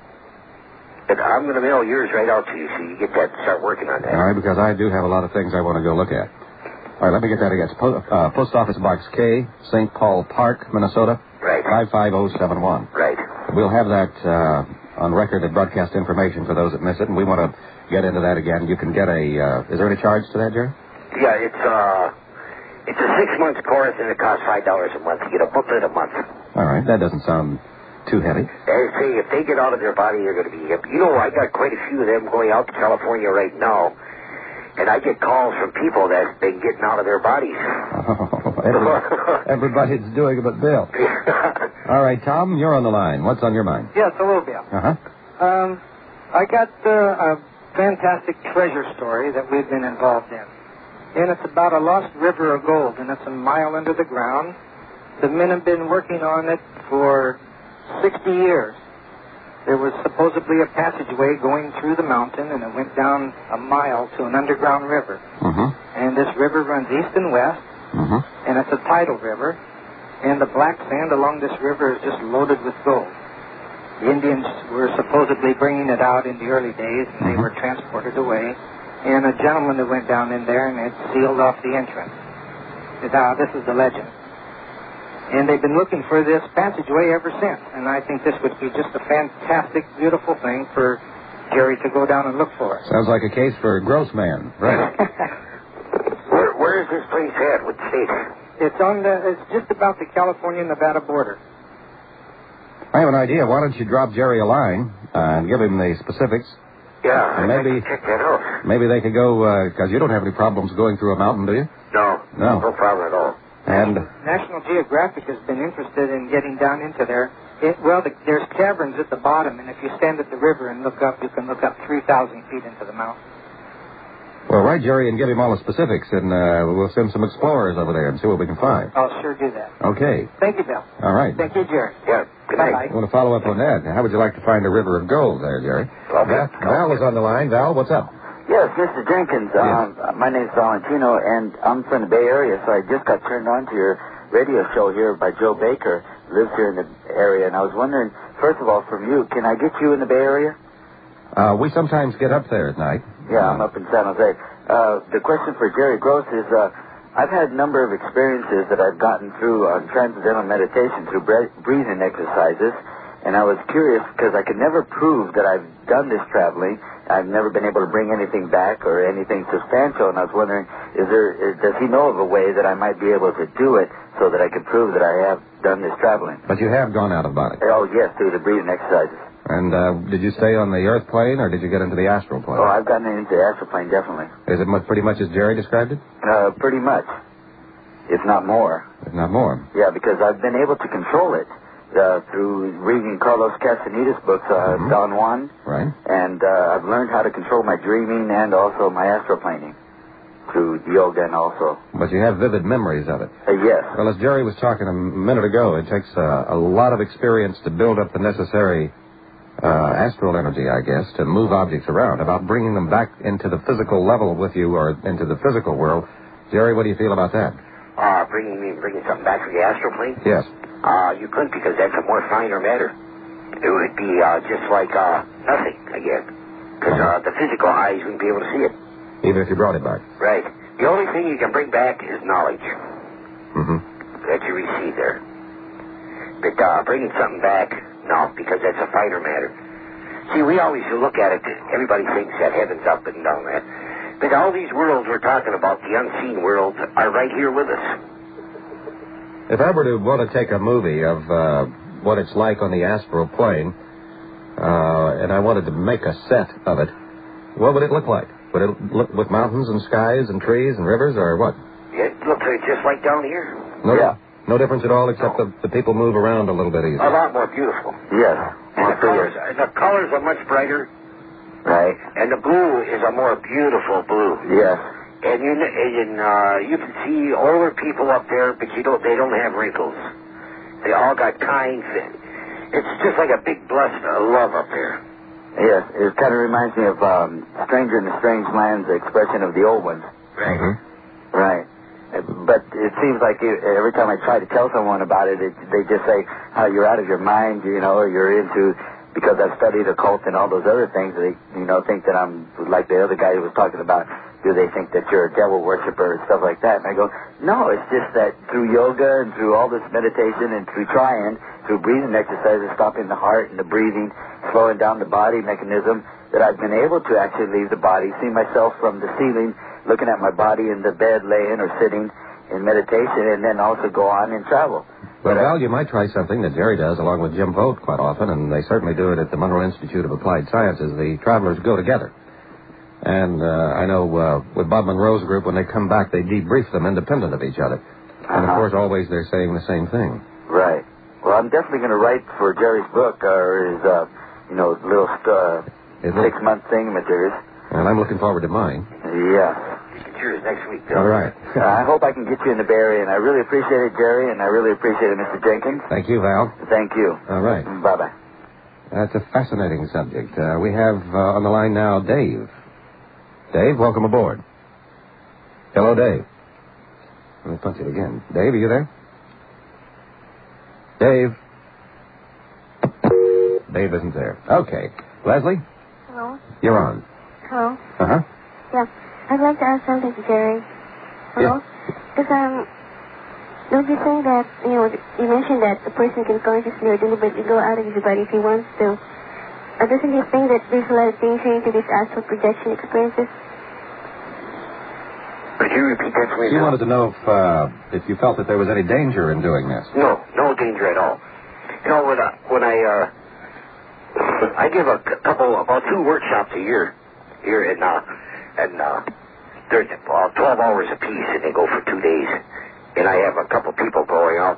But I'm going to mail yours right out to you so you get that and start working on that. All right, because I do have a lot of things I want to go look at. All right, let me get that again. It's Post Office Box K, St. Paul Park, Minnesota. Right. 55071. Right. We'll have that on record at broadcast information for those that miss it, and we want to get into that again. You can get is there any charge to that, Jerry? Yeah, it's a 6-month course, and it costs $5 a month. You get a booklet a month. All right, that doesn't sound too heavy. They say if they get out of their body, they're going to be hip. I got quite a few of them going out to California right now, and I get calls from people that's been getting out of their bodies. Everybody's doing it but Bill. All right, Tom, you're on the line. What's on your mind? Yes, hello, Bill. Uh-huh. I got a fantastic treasure story that we've been involved in. And it's about a lost river of gold, and it's a mile under the ground. The men have been working on it for 60 years. There was supposedly a passageway going through the mountain, and it went down a mile to an underground river. Uh-huh. And this river runs east and west, and it's a tidal river, and the black sand along this river is just loaded with gold. The Indians were supposedly bringing it out in the early days, and they were transported away, and a gentleman that went down in there and had sealed off the entrance. Now, this is the legend. And they've been looking for this passageway ever since. And I think this would be just a fantastic, beautiful thing for Jerry to go down and look for. Sounds like a case for Grossman. Right. Where is this place at? What state? It's just about the California-Nevada border. I have an idea. Why don't you drop Jerry a line and give him the specifics? Yeah, and maybe check that out. Maybe they could go, because you don't have any problems going through a mountain, do you? No problem at all. And National Geographic has been interested in getting down into there. There's caverns at the bottom, and if you stand at the river and look up, you can look up 3,000 feet into the mountain. Well, write Jerry and give him all the specifics, and we'll send some explorers over there and see what we can find. I'll sure do that. Okay. Thank you, Bill. All right. Thank you, Jerry. Yeah. Good night. I want to follow up on that. How would you like to find a river of gold there, Jerry? Val is on the line. Val, what's up? Yes, Mr. Jenkins. My name's Valentino, and I'm from the Bay Area, so I just got turned on to your radio show here by Joe Baker, who lives here in the area, and I was wondering, first of all, from you, can I get you in the Bay Area? We sometimes get up there at night. Yeah, I'm up in San Jose. The question for Jerry Gross is, I've had a number of experiences that I've gotten through on transcendental meditation through breathing exercises, and I was curious because I could never prove that I've done this traveling. I've never been able to bring anything back or anything substantial, and I was wondering, does he know of a way that I might be able to do it so that I could prove that I have done this traveling? But you have gone out of body. Oh, yes, through the breathing exercises. And did you stay on the earth plane, or did you get into the astral plane? Oh, I've gotten into the astral plane, definitely. Is it pretty much as Jerry described it? Pretty much, if not more. If not more. Yeah, because I've been able to control it through reading Carlos Castaneda's books, Don Juan. Right. And I've learned how to control my dreaming and also my astral planing through yoga and also. But you have vivid memories of it. Yes. Well, as Jerry was talking a minute ago, it takes a lot of experience to build up the necessary astral energy, I guess, to move objects around. About bringing them back into the physical level with you or into the physical world. Jerry, what do you feel about that? Bringing something back from the astral plane? Yes. You couldn't, because that's a more finer matter. It would be just like nothing again. Because the physical eyes wouldn't be able to see it. Even if you brought it back? Right. The only thing you can bring back is knowledge. Mm-hmm. That you receive there. But bringing something back, no, because that's a finer matter. See, we always look at it, everybody thinks that heaven's up and down there. But all these worlds we're talking about, the unseen worlds, are right here with us. If I were to want to take a movie of what it's like on the astral plane, and I wanted to make a set of it, what would it look like? Would it look with mountains and skies and trees and rivers, or what? It looks just like down here. No difference at all, except the people move around a little bit easier. A lot more beautiful. Yes. And the colors are much brighter. Right. And the blue is a more beautiful blue. Yes. And you can see older people up there, but they don't have wrinkles. They all got kind. It's just like a big blessed love up there. Yes, it kind of reminds me of Stranger in the Strange Lands, the expression of the old ones. Right. Mm-hmm. Right. But it seems like every time I try to tell someone about it, they just say how you're out of your mind, or you're into, because I've studied occult and all those other things, they, think that I'm like the other guy who was talking about, do they think that you're a devil worshiper and stuff like that? And I go, no, it's just that through yoga and through all this meditation and through through breathing exercises, stopping the heart and the breathing, slowing down the body mechanism, that I've been able to actually leave the body, see myself from the ceiling, looking at my body in the bed, laying or sitting in meditation, and then also go on and travel. Well, Val, you might try something that Jerry does along with Jim Vogt quite often, and they certainly do it at the Monroe Institute of Applied Sciences. The travelers go together. And I know with Bob Monroe's group, when they come back, they debrief them independent of each other. And, of course, always they're saying the same thing. Right. Well, I'm definitely going to write for Jerry's book, or his, little 6-month thingamajiggers. And I'm looking forward to mine. Yes. Cheers next week, Bill. All right. I hope I can get you in the Bay Area, and I really appreciate it, Jerry, and I really appreciate it, Mr. Jenkins. Thank you, Val. Thank you. All right. Bye-bye. That's a fascinating subject. We have on the line now Dave. Dave, welcome aboard. Hello, Dave. Let me punch it again. Dave, are you there? Dave? Dave isn't there. Okay. Leslie? Hello? You're on. Hello? Uh-huh. Yeah. I'd like to ask something to Jerry. Hello? Because, don't you think that, you mentioned that a person can consciously or deliberately go out of his body if he wants to. Doesn't he think that there's a lot of danger into these astral projection experiences? Could you repeat that for me? She wanted to know if you felt that there was any danger in doing this. No danger at all. When I give about 2 workshops a year here and they're 12 hours a piece, and they go for 2 days. And I have a couple people going out,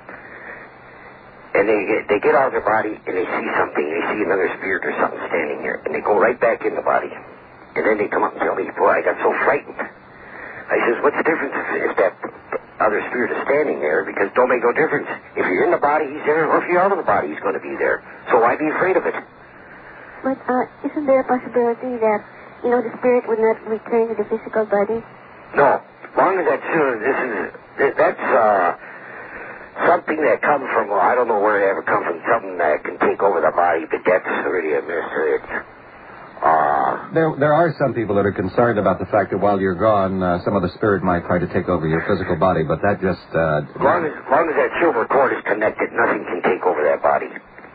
and they get out of their body, and they see something. They see another spirit or something standing here, and they go right back in the body. And then they come up and tell me, boy, I got so frightened. I says, what's the difference if that other spirit is standing there, because it don't make no difference. If you're in the body, he's there, or if you're out of the body, he's going to be there. So why be afraid of it? But isn't there a possibility that, the spirit would not return to the physical body? No. As long as that's something that comes from, I don't know where it ever comes from, something that can take over the body, but that's really a mystery. There are some people that are concerned about the fact that while you're gone, some of the spirit might try to take over your physical body, but that just... As long as that silver cord is connected, nothing can take over that body.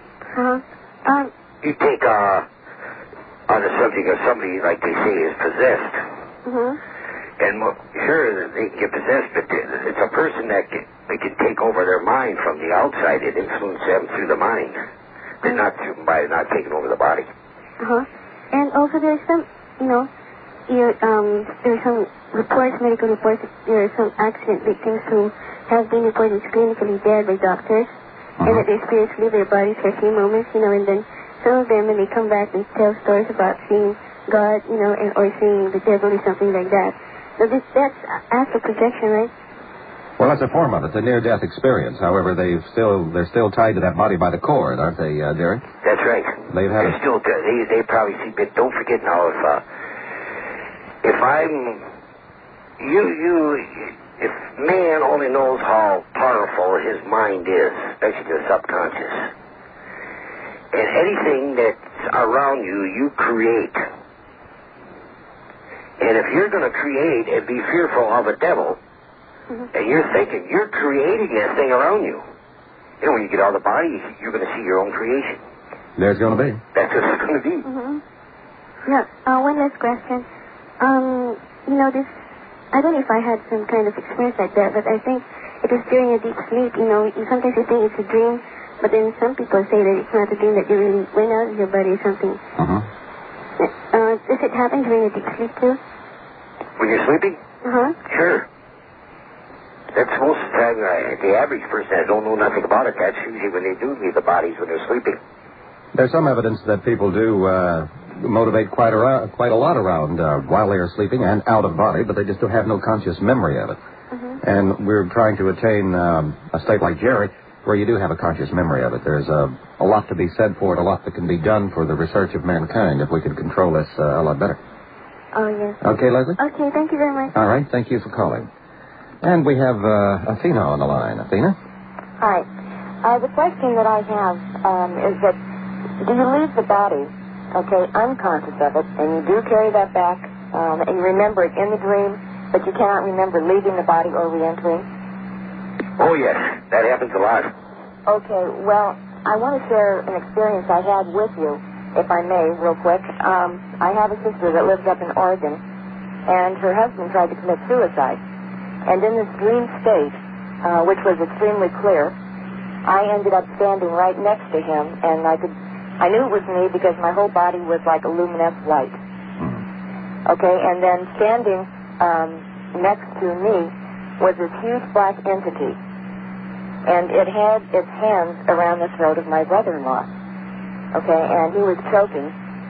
You take on the subject of somebody, like they say, is possessed. And sure, they can get possessed, but it's a person that can take over their mind from the outside. It influences them through the mind, but not taking over the body. And also there's some, there's some reports, medical reports, there are some accident victims who have been reported clinically dead by doctors, and that their spirits leave their bodies for a few moments, and then some of them, when they come back and tell stories about seeing God, or seeing the devil or something like that. So that's astral projection, right? Well, that's a form of it, the near-death experience. However, they're still tied to that body by the cord, aren't they, Derek? That's right. They're still they probably see. But don't forget now, if man only knows how powerful his mind is, especially the subconscious, and anything that's around you, you create. And if you're going to create and be fearful of a devil, and you're thinking, you're creating that thing around you. When you get out of the body, you're going to see your own creation. There's going to be. That's what it's going to be. Yeah. One last question. This, I don't know if I had some kind of experience like that, but I think it was during a deep sleep. Sometimes you think it's a dream, but then some people say that it's not a dream, that you really went out of your body or something. Does it happen during a deep sleep, too? When you're sleeping? Sure. That's most of the time, the average person that don't know nothing about it, that's usually when they do leave the bodies when they're sleeping. There's some evidence that people do motivate quite a lot around while they are sleeping and out of body, but they just don't have no conscious memory of it. And we're trying to attain a state like Jerry where you do have a conscious memory of it. There's a lot to be said for it, a lot that can be done for the research of mankind if we could control this a lot better. Oh, yes. Okay, Leslie? Okay, thank you very much. All right, thank you for calling. And we have Athena on the line. Athena? Hi. The question that I have is that do you leave the body, unconscious of it, and you do carry that back, and you remember it in the dream, but you cannot remember leaving the body or re-entering? Oh, yes. That happens a lot. Okay, well, I want to share an experience I had with you, if I may, real quick. I have a sister that lives up in Oregon, and her husband tried to commit suicide. And in this dream state, which was extremely clear, I ended up standing right next to him, and I knew it was me because my whole body was like a luminescent light. Okay, and then standing next to me was this huge black entity, and it had its hands around the throat of my brother-in-law. Okay, and he was choking.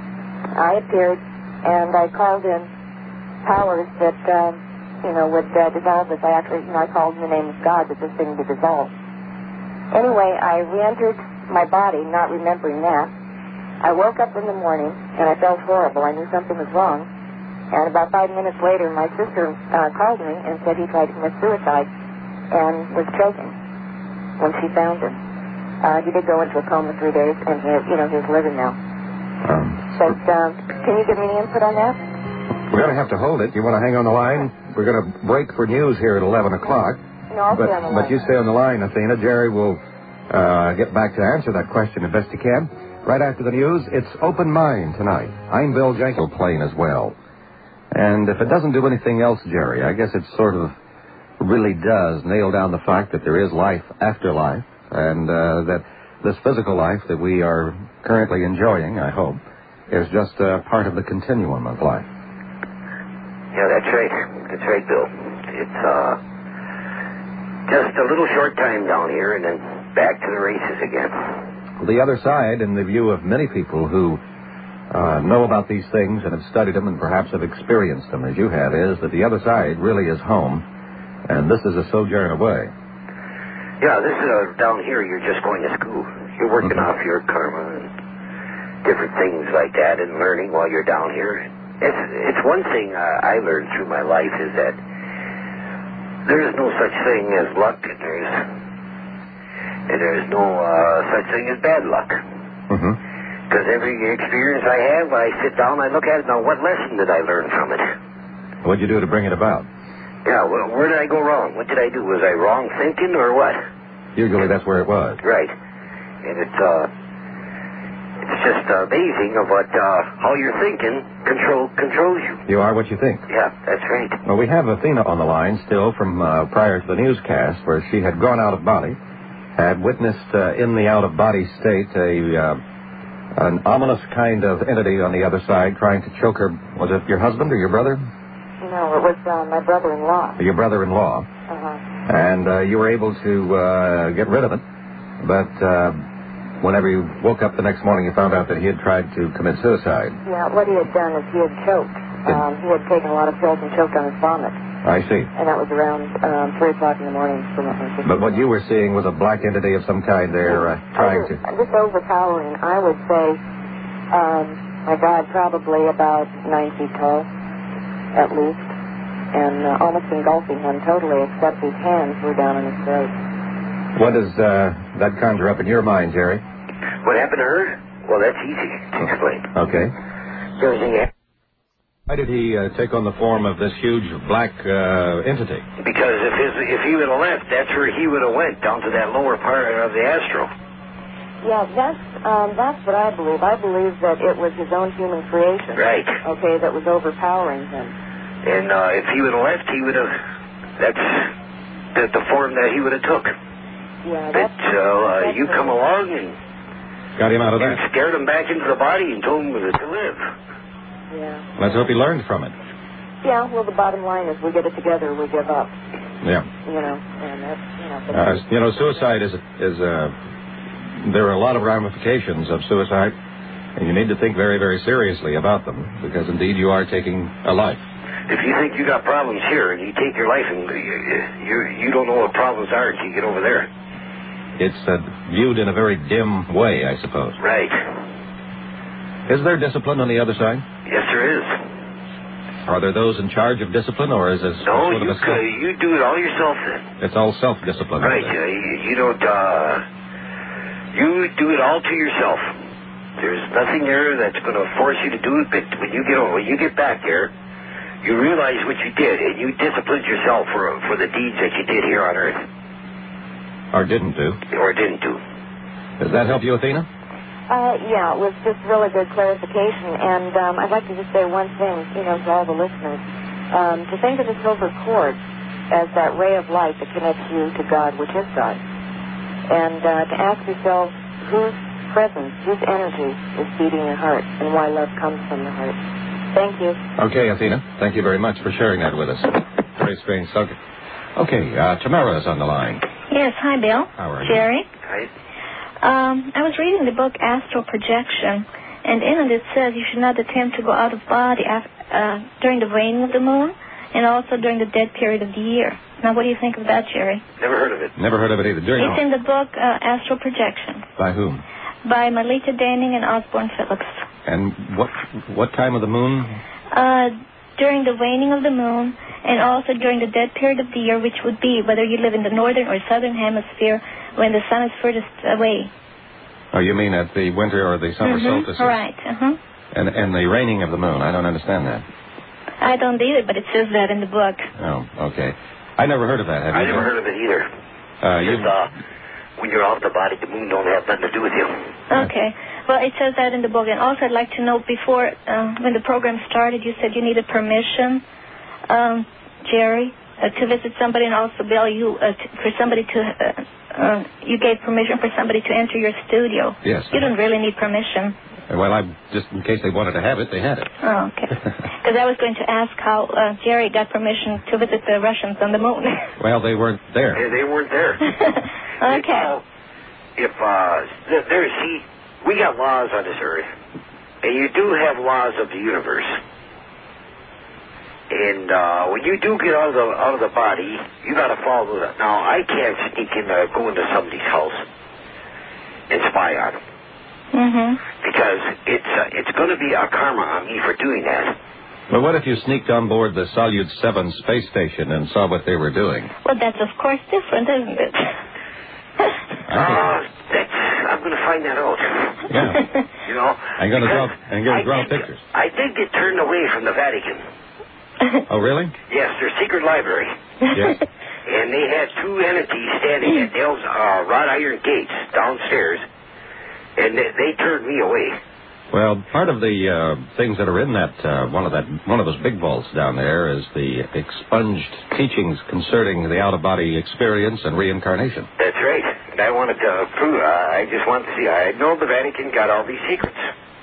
I appeared, and I called in powers that... would dissolve this. I called in the name of God that this thing would dissolve. Anyway, I re-entered my body, not remembering that. I woke up in the morning, and I felt horrible. I knew something was wrong. And about 5 minutes later, my sister called me and said he tried to commit suicide and was choking when she found him. He did go into a coma 3 days, and he's living now. So, can you give me any input on that? We're going to have to hold it. You want to hang on the line? We're going to break for news here at 11 o'clock. No, I'll stay on the line. But you stay on the line, Athena. Jerry will get back to answer that question as best he can. Right after the news, it's Open Mind tonight. I'm Bill Jenkins, playing as well. And if it doesn't do anything else, Jerry, I guess it sort of really does nail down the fact that there is life after life, and that this physical life that we are currently enjoying, I hope, is just part of the continuum of life. Yeah, that's right. That's right, Bill. It's just a little short time down here, and then back to the races again. The other side, in the view of many people who know about these things and have studied them and perhaps have experienced them, as you have, is that the other side really is home. And this is a sojourn away. Yeah, this is down here. You're just going to school. You're working off your karma and different things like that, and learning while you're down here. It's one thing I learned through my life is that there is no such thing as luck, and there's no such thing as bad luck. Because every experience I have, I sit down, I look at it. Now, what lesson did I learn from it? What'd you do to bring it about? Yeah, well, where did I go wrong? What did I do? Was I wrong thinking or what? Usually that's where it was. Right. And it's just amazing of what how you're thinking controls you. You are what you think. Yeah, that's right. Well, we have Athena on the line still from prior to the newscast, where she had gone out of body, had witnessed in the out-of-body state an ominous kind of entity on the other side trying to choke her. Was it your husband or your brother? No, it was my brother-in-law. Your brother-in-law. And you were able to get rid of it. But whenever you woke up the next morning, you found out that he had tried to commit suicide. Yeah, what he had done is he had choked. He had taken a lot of pills and choked on his vomit. I see. And that was around 3 o'clock in the morning. But what you were seeing was a black entity of some kind there trying to... Just overpowering. I would say, my God, probably about 9 feet tall, at least. And almost engulfing him totally, except his hands were down in his throat. What does that conjure up in your mind, Jerry? What happened to her? Well, that's easy to explain. Okay. Why did he take on the form of this huge black entity? Because if he would have left, that's where he would have went, down to that lower part of the astral. Yeah, that's what I believe. I believe that it was his own human creation. Right. Okay, that was overpowering him. And if he would have left, he would have... That's the form that he would have took. Yeah, but you come along and... Got him out of that. Scared him back into the body and told him to live. Yeah. Let's hope he learned from it. Yeah, well, the bottom line is we get it together, we give up. Yeah. You know, and that's... suicide is there are a lot of ramifications of suicide, and you need to think very, very seriously about them, because indeed you are taking a life. If you think you got problems here and you take your life and you don't know what problems are until you get over there. It's viewed in a very dim way, I suppose. Right. Is there discipline on the other side? Yes, there is. Are there those in charge of discipline, or is this no? Sort of you do it all yourself then. It's all self-discipline. Right. You don't. You do it all to yourself. There's nothing there that's going to force you to do it. But when you get back there, you realize what you did, and you disciplined yourself for the deeds that you did here on Earth. Or didn't do. Does that help you, Athena? Yeah, it was just really good clarification. And I'd like to just say one thing, to all the listeners. To think of the silver cord as that ray of light that connects you to God, which is God. And to ask yourself whose presence, whose energy is feeding your heart, and why love comes from the heart. Thank you. Okay, Athena. Thank you very much for sharing that with us. Very strange subject. Okay, Tamara is on the line. Yes, hi, Bill. How are you? Jerry. Hi. I was reading the book Astral Projection, and in it says you should not attempt to go out of body during the waning of the moon and also during the dead period of the year. Now, what do you think of that, Jerry? Never heard of it. Never heard of it either. It's in the book Astral Projection. By whom? By Melita Daning and Osborne Phillips. And what time of the moon? During the waning of the moon, and also during the dead period of the year, which would be whether you live in the northern or southern hemisphere when the sun is furthest away. Oh, you mean at the winter or the summer solstice? Right. And the waning of the moon. I don't understand that. I don't either, but it says that in the book. Oh, okay. I never heard of that. Have you? I never heard of it either. When you're off the body, the moon don't have nothing to do with you. Okay. Well, it says that in the book. And also, I'd like to know, before, when the program started, you said you needed permission, Jerry, to visit somebody, and also, Bill, you gave permission for somebody to enter your studio. Yes. You don't really need permission. Well, just in case they wanted to have it, they had it. Oh, okay. Because I was going to ask how Jerry got permission to visit the Russians on the moon. Well, they weren't there. They weren't there. Okay. We got laws on this earth, and you do have laws of the universe. And when you do get out of the body, you got to follow that. Now, I can't sneak in, go into somebody's house and spy on them. Mm-hmm. Because it's going to be a karma on me for doing that. Well, what if you sneaked on board the Salyut 7 space station and saw what they were doing? Well, that's of course different, isn't it? I'm going to find that out. Yeah. You know? I'm going to draw pictures. I did get turned away from the Vatican. Oh, really? Yes, their secret library. Yes. And they had two entities standing at those wrought iron gates downstairs, and they turned me away. Well, part of the things that are in that one of those big vaults down there is the expunged teachings concerning the out-of-body experience and reincarnation. That's right. And I wanted to prove. I just wanted to see. I know the Vatican got all these secrets.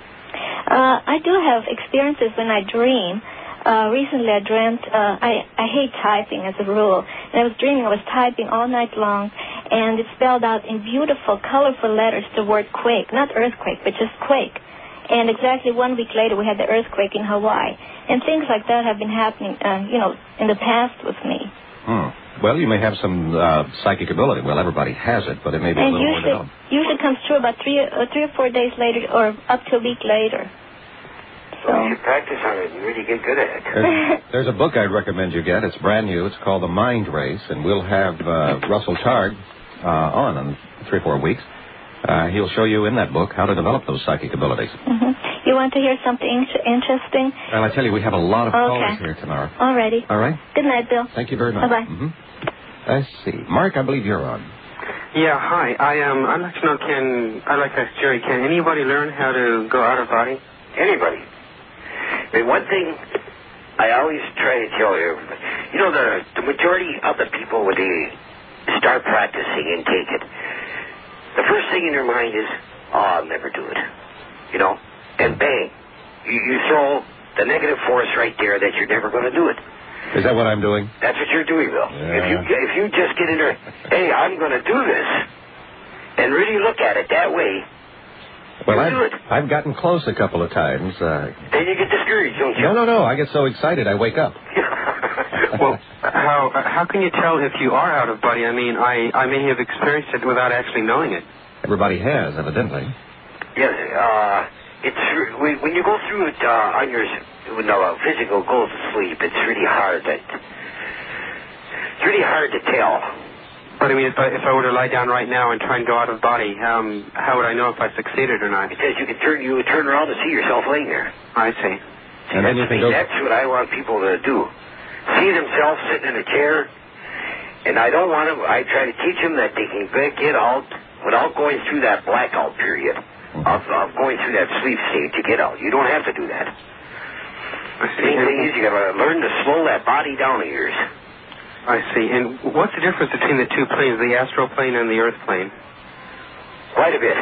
I do have experiences when I dream. Recently I dreamt, I hate typing as a rule, and I was dreaming I was typing all night long, and it spelled out in beautiful, colorful letters the word quake, not earthquake, but just quake. And exactly 1 week later we had the earthquake in Hawaii. And things like that have been happening, in the past with me. Well, you may have some psychic ability. Well, everybody has it, but it may be a little more developed. Usually comes true about 3 or 4 days later, or up to a week later. So you should practice on it and really get good at it. There's a book I'd recommend you get. It's brand new. It's called The Mind Race, and we'll have Russell Targ on in 3 or 4 weeks. He'll show you in that book how to develop those psychic abilities. Mm-hmm. You want to hear something interesting? Well, I tell you, we have a lot of callers here tomorrow. Alrighty. All right. Good night, Bill. Thank you very much. Bye-bye. Mm-hmm. Let's see. Mark, I believe you're on. Yeah, hi. I'd like to know, I'd like to ask Jerry, can anybody learn how to go out of body? Anybody. I mean, one thing I always try to tell everybody, the majority of the people, when they start practicing and take it, the first thing in your mind is, I'll never do it. And bang, you throw the negative force right there that you're never going to do it. Is that what I'm doing? That's what you're doing, Bill. Yeah. If you just get in there, hey, I'm going to do this, and really look at it that way, well, I've gotten close a couple of times. Then you get discouraged, don't you? No. I get so excited I wake up. Well, how can you tell if you are out of body? I mean, I may have experienced it without actually knowing it. Everybody has, evidently. Yes, when you go through it on your physical goes to sleep, it's really hard to tell. But I mean, if I were to lie down right now and try and go out of body, how would I know if I succeeded or not? Because you would turn around to see yourself laying there. I see. And then you can go. That's what I want people to do. See themselves sitting in a chair, and I don't want them. I try to teach them that they can get out without going through that blackout period of going through that sleep state to get out. You don't have to do that. The main thing is you got to learn to slow that body down of yours. I see. And what's the difference between the two planes, the astral plane and the earth plane? Quite a bit.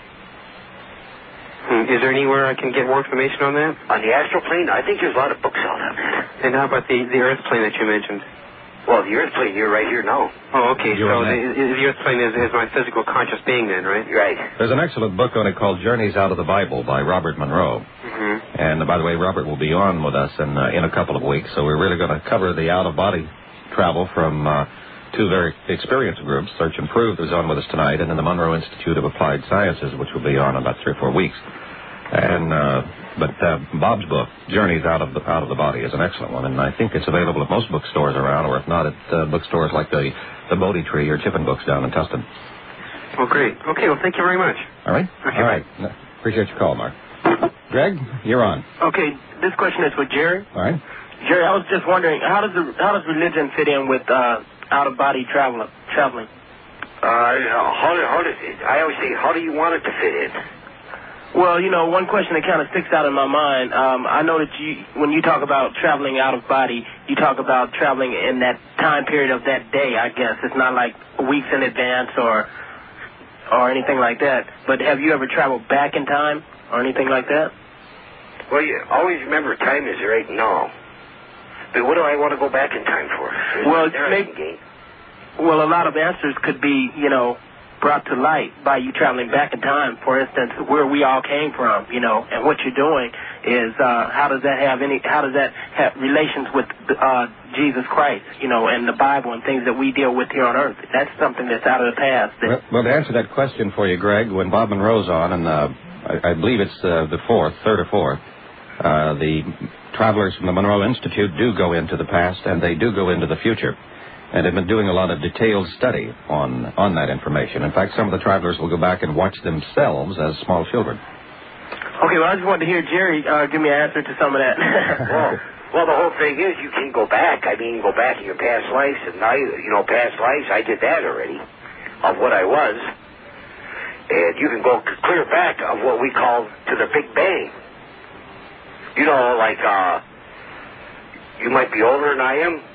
Is there anywhere I can get more information on that? On the astral plane, I think there's a lot of books out on that. And how about the earth plane that you mentioned? Well, the earth plane, you're right here now. Oh, okay. So the earth plane is my physical conscious being then, right? Right. There's an excellent book on it called Journeys Out of the Bible by Robert Monroe. Mm-hmm. And by the way, Robert will be on with us in a couple of weeks, so we're really going to cover the out-of-body travel from two very experienced groups. Search and Prove is on with us tonight, and then the Monroe Institute of Applied Sciences, which will be on in about 3 or 4 weeks. And but Bob's book, Journeys Out of the Body, is an excellent one, and I think it's available at most bookstores around, or if not, at bookstores like the Bodie Tree or Chippin Books down in Tustin. Oh, great. Okay, well, thank you very much. All right. Okay, all right. Appreciate your call, Mark. Greg, you're on. Okay, this question is for Jerry. All right. Jerry, I was just wondering, how does religion fit in with out-of-body traveling? I always say, how do you want it to fit in? Well, one question that kind of sticks out in my mind, I know that when you talk about traveling out of body, you talk about traveling in that time period of that day, I guess. It's not like weeks in advance or anything like that. But have you ever traveled back in time or anything like that? Well, you always remember time is right now. But what do I want to go back in time for? Well, a lot of answers could be, brought to light by you traveling back in time. For instance, where we all came from, and what you're doing is how does that have relations with Jesus Christ, and the Bible and things that we deal with here on Earth? That's something that's out of the past. Well, to answer that question for you, Greg, when Bob Monroe's on, and I believe it's the third or fourth, the travelers from the Monroe Institute do go into the past, and they do go into the future. And have been doing a lot of detailed study on that information. In fact, some of the travelers will go back and watch themselves as small children. Okay, well, I just wanted to hear Jerry give me an answer to some of that. Well, the whole thing is you can go back. I mean, go back in your past lives. And past lives, I did that already, of what I was. And you can go clear back of what we call to the Big Bang. You might be older than I am.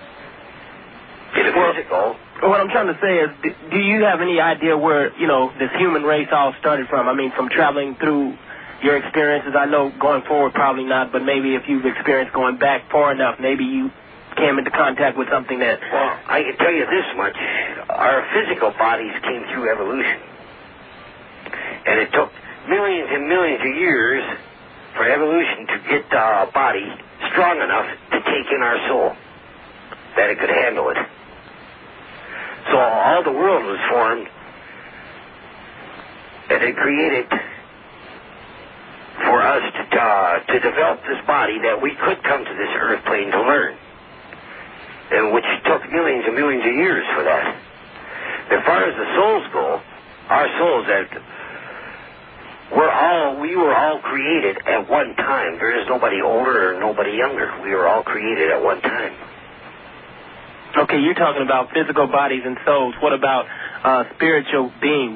Physical. What I'm trying to say is, do you have any idea where, this human race all started from? I mean, from traveling through your experiences. I know going forward probably not, but maybe if you've experienced going back far enough, maybe you came into contact with something that... Well, I can tell you this much. Our physical bodies came through evolution. And it took millions and millions of years for evolution to get a body strong enough to take in our soul, that it could handle it. So all the world was formed, and it created for us to develop this body that we could come to this earth plane to learn, and which took millions and millions of years for that. As far as the souls go, our souls, we were all created at one time. There is nobody older or nobody younger. We were all created at one time. Okay, you're talking about physical bodies and souls. What about spiritual beings,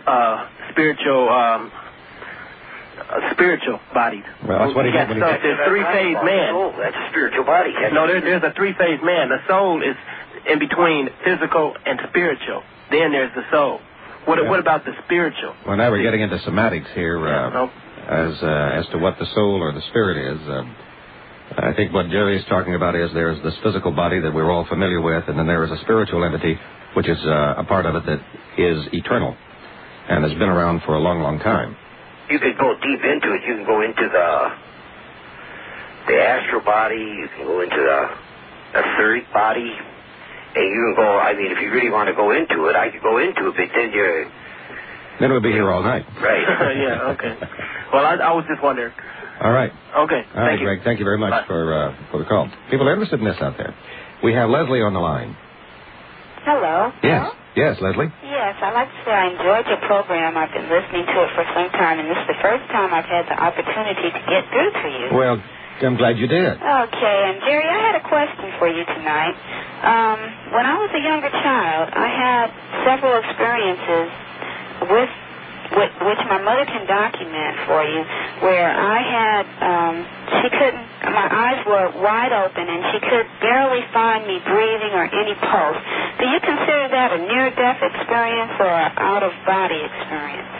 spiritual bodies? Well, that's what he got when he... There's three-phase man. Soul, that's a spiritual body. No, there's a three-phase man. The soul is in between physical and spiritual. Then there's the soul. What about the spiritual? Well, now we're getting into semantics here as to what the soul or the spirit is. I think what Jerry is talking about is there's this physical body that we're all familiar with, and then there is a spiritual entity, which is a part of it that is eternal and has been around for a long, long time. You could go deep into it. You can go into the astral body. You can go into the etheric body. And you can go, I mean, if you really want to go into it, I could go into it, but then you're... Then we'll be here all night. Right. Yeah, okay. Well, I was just wondering. All right. Okay. All right, Greg. Thank you very much for the call. People are interested in this out there. We have Leslie on the line. Hello. Yes. Hello? Yes, Leslie. Yes, I'd like to say I enjoyed your program. I've been listening to it for some time, and this is the first time I've had the opportunity to get through to you. Well, I'm glad you did. Okay, and Jerry, I had a question for you tonight. When I was a younger child, I had several experiences which my mother can document for you, where I had, my eyes were wide open and she could barely find me breathing or any pulse. Do you consider that a near-death experience or an out-of-body experience?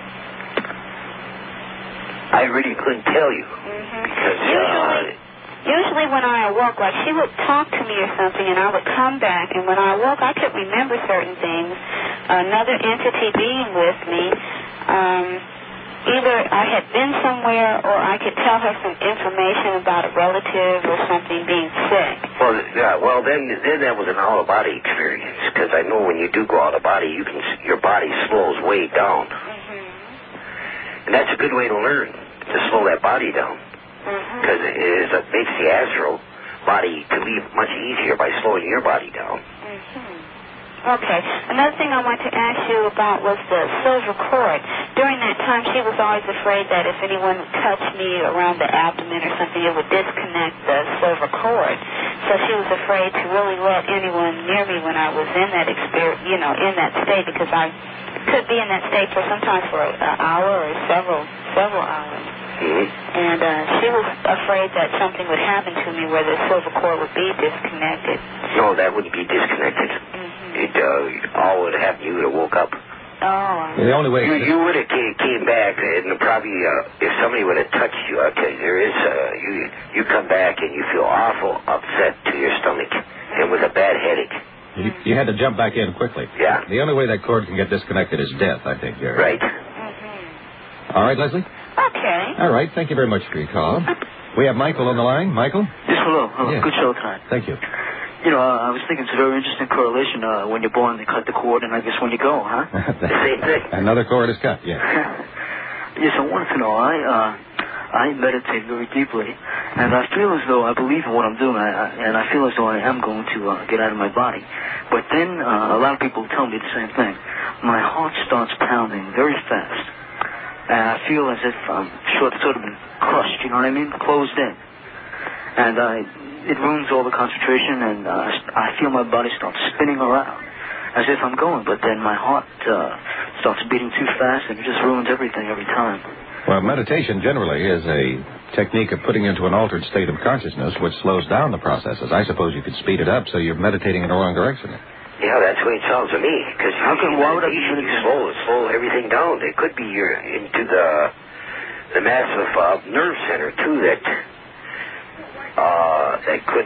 I really couldn't tell you. Because usually when I awoke, like she would talk to me or something and I would come back, and when I awoke I could remember certain things, another entity being with me. Either I had been somewhere or I could tell her some information about a relative or something being sick. Well, then that was an out-of-body experience, because I know when you do go out-of-body, your body slows way down. And that's a good way to learn, to slow that body down. Because it makes the astral body to leave much easier by slowing your body down. Okay. Another thing I wanted to ask you about was the silver cord. During that time, she was always afraid that if anyone would touch me around the abdomen or something, it would disconnect the silver cord. So she was afraid to really let anyone near me when I was in that experience, in that state, because I could be in that state for sometimes for an hour or several hours. And she was afraid that something would happen to me where the silver cord would be disconnected. No, that wouldn't be disconnected. All would happen, you would have woke up. Oh. The only way... You would have came back, and probably if somebody would have touched you, I'll tell you, there is, you come back and you feel awful upset to your stomach and with a bad headache. You had to jump back in quickly. Yeah. The only way that cord can get disconnected is death, I think, Jerry. Right. All right, Leslie? Okay. All right. Thank you very much for your call. We have Michael on the line. Michael? Yes, hello. Yeah. Good show tonight. Thank you. You know, I was thinking it's a very interesting correlation. When you're born, they cut the cord, and I guess when you go, huh? The same thing. Another cord is cut, yeah. Yes, I wanted to know. I meditate very deeply, and I feel as though I believe in what I'm doing, and I feel as though I am going to get out of my body. But then a lot of people tell me the same thing. My heart starts pounding very fast, and I feel as if I'm sort of been crushed, you know what I mean? Closed in. And it ruins all the concentration, and I feel my body starts spinning around as if I'm going, but then my heart starts beating too fast, and it just ruins everything every time. Well, meditation generally is a technique of putting into an altered state of consciousness, which slows down the processes. I suppose you could speed it up so you're meditating in the wrong direction. Yeah, that's the way it sounds to me. Because why would I be meditating? Slow everything down. It could be you're into the massive nerve center too that could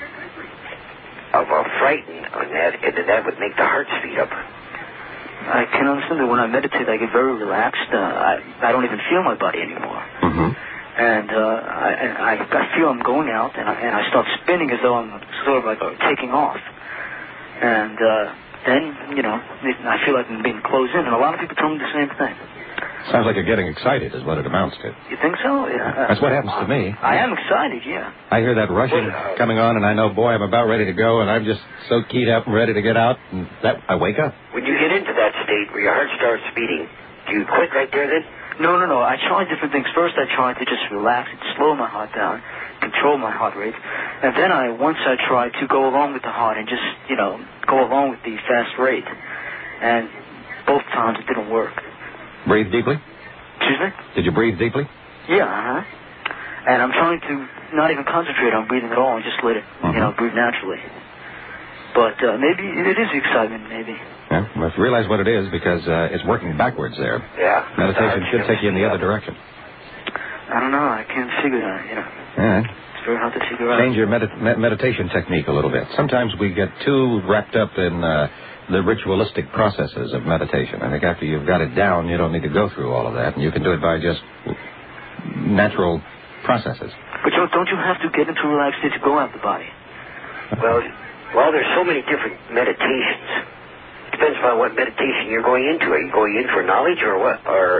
frighten on that, and then that would make the heart speed up. I can understand that when I meditate, I get very relaxed. I don't even feel my body anymore. Mm-hmm. And I feel I'm going out, and I start spinning as though I'm sort of like taking off. And then, you know, I feel like I'm being closed in, and a lot of people tell me the same thing. Sounds like you're getting excited is what it amounts to. You think so? Yeah. That's what happens to me. I am excited, yeah. I hear that rushing coming on, and I know, boy, I'm about ready to go, and I'm just so keyed up and ready to get out, and I wake up. When you get into that state where your heart starts beating, do you quit right there then? No. I tried different things. First, I tried to just relax and slow my heart down, control my heart rate. And then once I tried to go along with the heart and just, you know, go along with the fast rate. And both times it didn't work. Breathe deeply? Excuse me? Did you breathe deeply? Yeah, And I'm trying to not even concentrate on breathing at all and just let it, you know, breathe naturally. But maybe it is excitement, maybe. Yeah, well, if you realize what it is, because it's working backwards there. Yeah. Meditation should take you in the other direction. I don't know. I can't figure that, you know. Yeah. It's very hard to figure out. Change your meditation technique a little bit. Sometimes we get too wrapped up in the ritualistic processes of meditation. I think after you've got it down, you don't need to go through all of that, and you can do it by just natural processes. But don't you have to get into a relaxed state to go out the body? Well, there's so many different meditations. Depends on what meditation you're going into. Are you going in for knowledge or what? Or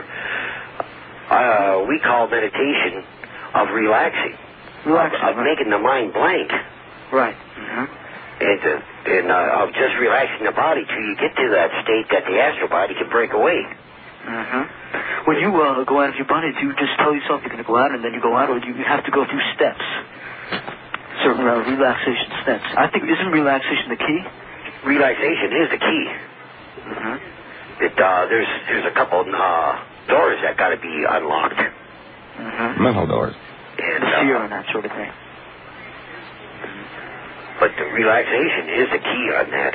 we call meditation of relaxing. Of making the mind blank. Right. Mm-hmm. And of just relaxing the body till you get to that state that the astral body can break away. Mm-hmm. When you go out of your body, do you just tell yourself you're going to go out and then you go out, or do you have to go through steps? Certain relaxation steps. I think, isn't relaxation the key? Relaxation is the key. Mm-hmm. There's a couple doors that got to be unlocked. Mm-hmm. Mental doors. And fear and that sort of thing. But the relaxation is the key on that.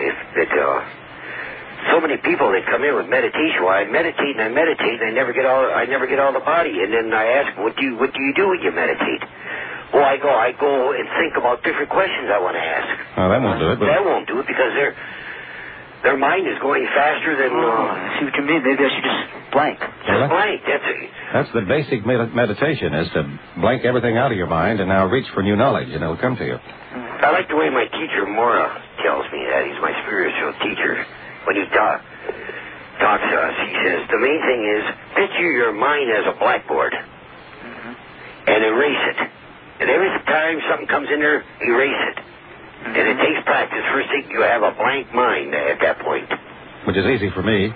So many people that come in with meditation, well, I meditate and I never get all the body. And then I ask, what do you do when you meditate? Well, I go and think about different questions I want to ask. Oh, that won't do it. That won't do it because their mind is going faster than. I see what you mean. Maybe I should just blank. Blank. That's the basic meditation, is to blank everything out of your mind and now reach for new knowledge, and it'll come to you. I like the way my teacher Mora tells me that. He's my spiritual teacher. When he talks to us, he says the main thing is picture your mind as a blackboard and erase it. And every time something comes in there, erase it. And it takes practice. First thing, you have a blank mind at that point. Which is easy for me.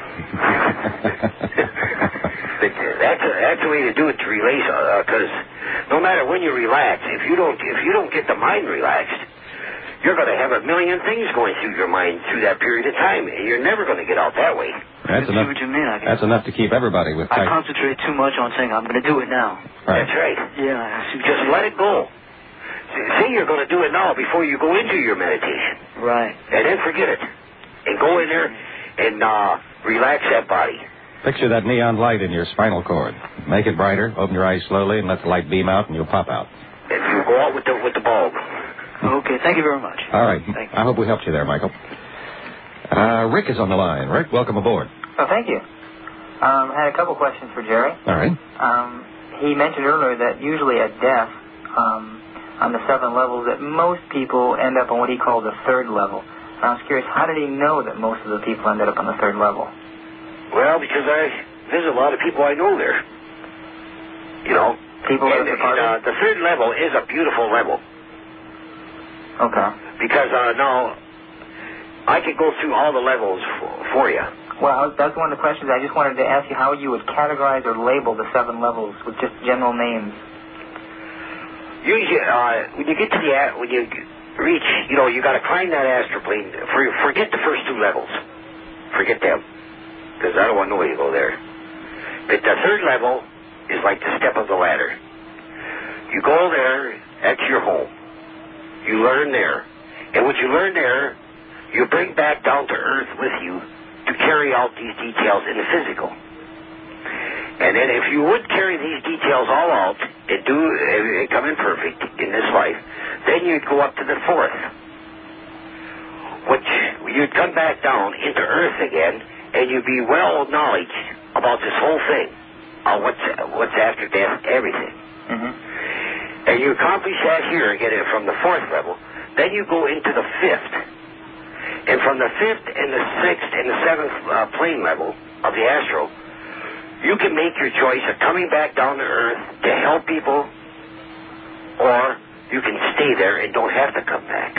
That's the way to do it, to release. Because no matter when you relax, if you don't get the mind relaxed, you're going to have a million things going through your mind through that period of time, and you're never going to get out that way. That's enough. What you mean, that's enough to keep everybody with tight. I concentrate too much on saying I'm going to do it now. Right. That's right. Yeah. Just let it go. Say you're going to do it now before you go into your meditation. Right. And then forget it. And go in there and relax that body. Picture that neon light in your spinal cord. Make it brighter, open your eyes slowly, and let the light beam out, and you'll pop out. And you go out with the bulb. Okay, thank you very much. All right. I hope we helped you there, Michael. Rick is on the line. Rick, welcome aboard. Oh, thank you. I had a couple questions for Jerry. All right. he mentioned earlier that usually at death, on the 7 levels, that most people end up on what he called the 3rd level. And I was curious, how did he know that most of the people ended up on the 3rd level? Well, because I visit a lot of people I know there. You know? People and the 3rd level is a beautiful level. Okay. Because now, I could go through all the levels for you. Well, that's one of the questions. I just wanted to ask you how you would categorize or label the 7 levels with just general names. Usually, when you get to when you reach, you got to climb that astral plane. Forget the first 2 levels. Forget them. Because I don't want nobody to go there. But the 3rd level is like the step of the ladder. You go there, that's your home. You learn there. And what you learn there, you bring back down to earth with you to carry out these details in the physical. And then if you would carry these details all out and come in perfect in this life, then you'd go up to the 4th. Which you'd come back down into earth again, and you'd be well knowledge about this whole thing, what's after death, everything. Mm-hmm. And you accomplish that here, get it from the 4th level, then you go into the 5th. And from the 5th and the 6th and the 7th plane level of the astral, you can make your choice of coming back down to earth to help people, or you can stay there and don't have to come back.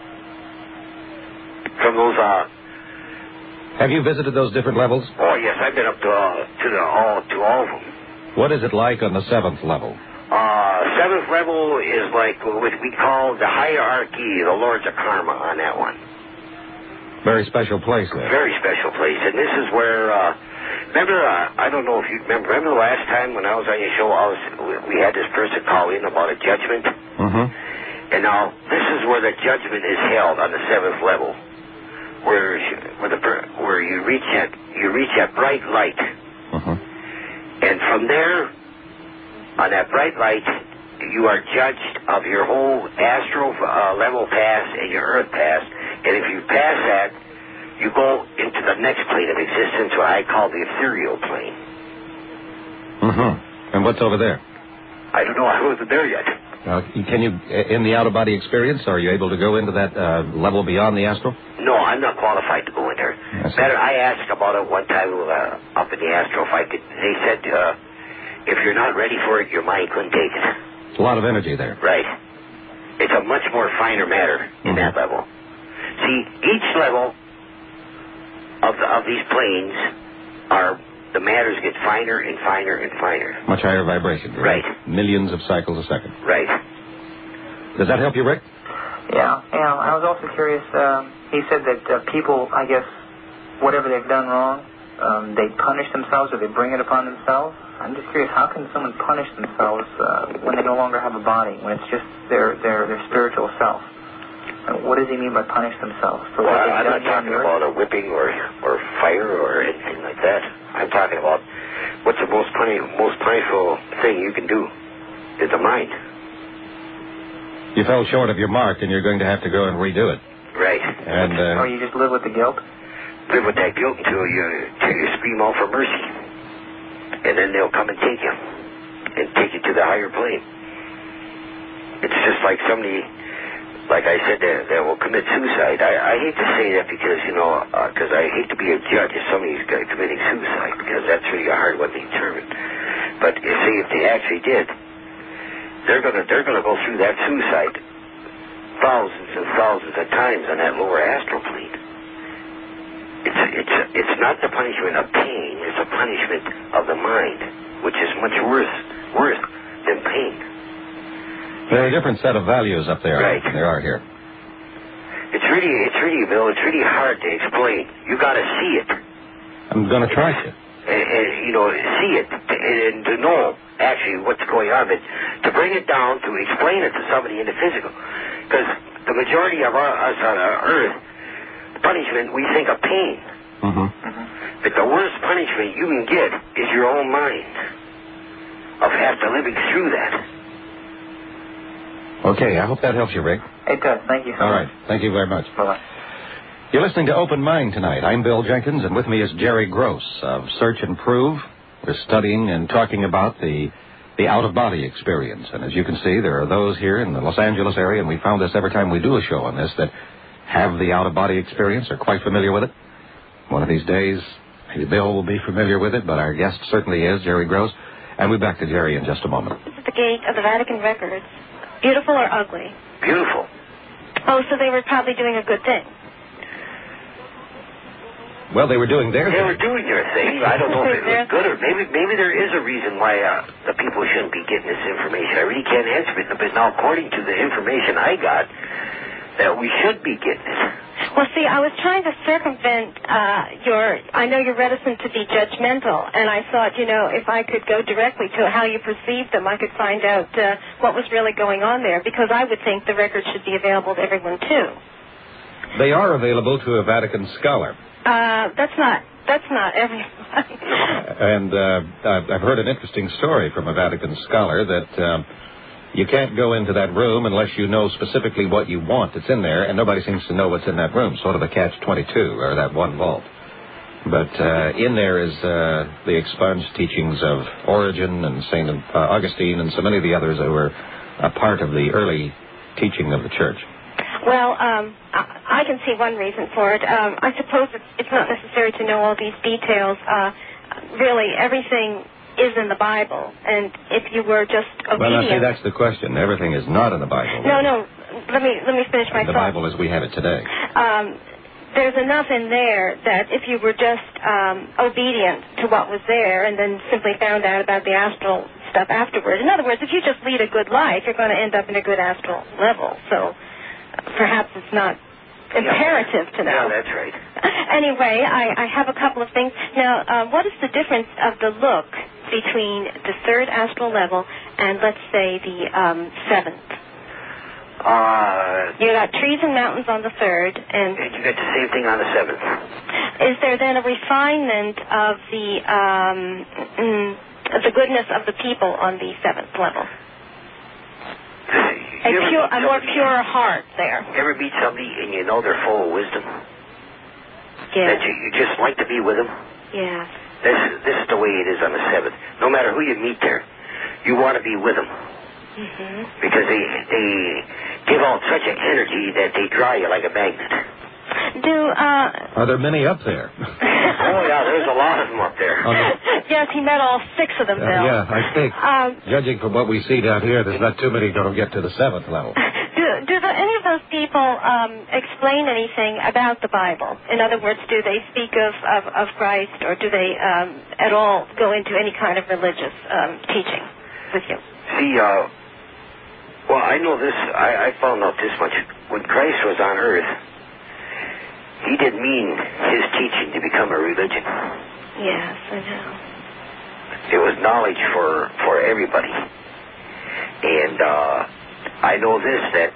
From those, Have you visited those different levels? Oh, yes, I've been up to all of them. What is it like on the 7th level? 7th level is like what we call the hierarchy, the Lords of Karma on that one. Very special place there. Very special place. And this is where, remember, I don't know if you remember the last time when I was on your show, we had this person call in about a judgment. Mm-hmm. And now, this is where the judgment is held on the 7th level, where you reach that bright light. Mm-hmm. And from there, on that bright light, you are judged of your whole astral level pass and your earth pass. And if you pass that, you go into the next plane of existence, what I call the ethereal plane. Mm-hmm. And what's over there? I don't know. I wasn't there yet. Can you, in the out-of-body experience, are you able to go into that level beyond the astral? No, I'm not qualified to go in there. I asked about it one time up in the astral. They said, if you're not ready for it, your mind couldn't take it. It's a lot of energy there. Right. It's a much more finer matter in that level. See, each level of these planes the matters get finer and finer and finer. Much higher vibration. Right. Millions of cycles a second. Right. Does that help you, Rick? Yeah. I was also curious. He said that people, I guess, whatever they've done wrong, they punish themselves or they bring it upon themselves. I'm just curious, how can someone punish themselves when they no longer have a body, when it's just their spiritual self? What does he mean by punish themselves? Well, I'm not talking about a whipping or fire or anything like that. I'm talking about what's the most punishable thing you can do is the mind. You fell short of your mark, and you're going to have to go and redo it. Right. And or you just live with the guilt? Live with that guilt until you scream out for mercy. And then they'll come and take you to the higher plane. It's just like somebody, like I said, that will commit suicide. I hate to say that because, because I hate to be a judge if somebody's committing suicide, because that's really a hard one to determine. But say if they actually did, they're gonna go through that suicide thousands and thousands of times on that lower astral plane. It's not the punishment of pain, it's a punishment of the mind, which is much worse than pain. There are a different set of values up there. Right. There are here. It's really, Bill, it's really hard to explain. You gotta see it. I'm gonna try to. And see it and to know actually what's going on. But to bring it down, to explain it to somebody in the physical. Because the majority of us on Earth, punishment, we think of pain. Mm-hmm. But the worst punishment you can get is your own mind of having to living through that. Okay, I hope that helps you, Rick. It does. Thank you so much. All right. Thank you very much. Bye-bye. You're listening to Open Mind tonight. I'm Bill Jenkins, and with me is Jerry Gross of Search and Prove. We're studying and talking about the the out-of-body experience. And as you can see, there are those here in the Los Angeles area, and we found this every time we do a show on this, that have the out-of-body experience, are quite familiar with it. One of these days, maybe Bill will be familiar with it, but our guest certainly is, Jerry Gross. And we'll be back to Jerry in just a moment. This is the gate of the Vatican records. Beautiful or ugly? Beautiful. Oh, so they were probably doing a good thing. Well, they were doing their thing. They were doing their thing. I don't know if it was good or maybe there is a reason why the people shouldn't be getting this information. I really can't answer it, but now according to the information I got, that we should be getting it. Well, see, I was trying to circumvent I know you're reticent to be judgmental, and I thought, if I could go directly to how you perceive them, I could find out what was really going on there, because I would think the records should be available to everyone, too. They are available to a Vatican scholar. That's not everyone. And I've heard an interesting story from a Vatican scholar that you can't go into that room unless you know specifically what you want that's in there, and nobody seems to know what's in that room, sort of a catch-22, or that one vault. But in there is the expunged teachings of Origen and St. Augustine and so many of the others that were a part of the early teaching of the Church. Well, I can see one reason for it. I suppose it's not necessary to know all these details. Really, everything is in the Bible, and if you were just obedient... Well, now, see, that's the question. Everything is not in the Bible. No. Let me finish my thought. The Bible as we have it today. There's enough in there that if you were just obedient to what was there and then simply found out about the astral stuff afterwards. In other words, if you just lead a good life, you're going to end up in a good astral level. So perhaps it's not imperative to know. Yeah, that's right. Anyway, I have a couple of things. Now, what is the difference of the look between the third astral level and, let's say, the seventh? You got trees and mountains on the third, and you got the same thing on the seventh. Is there then a refinement of the goodness of the people on the seventh level? A more pure heart there. You ever meet somebody and you know they're full of wisdom? Yeah. That you just like to be with them? Yeah. This is the way it is on the seventh. No matter who you meet there, you want to be with them. Mm-hmm. Because they give out such an energy that they draw you like a magnet. Are there many up there? Oh, yeah, there's a lot of them up there. Yes, he met all 6 of them, Bill. Yeah, I think. Judging from what we see down here, there's not too many going to get to the 7th level. Do any of those people explain anything about the Bible? In other words, do they speak of Christ, or do they at all go into any kind of religious teaching with you? See, well, I know this. I found out this much. When Christ was on earth, he didn't mean his teaching to become a religion. Yes, I know. It was knowledge for everybody. And I know this, that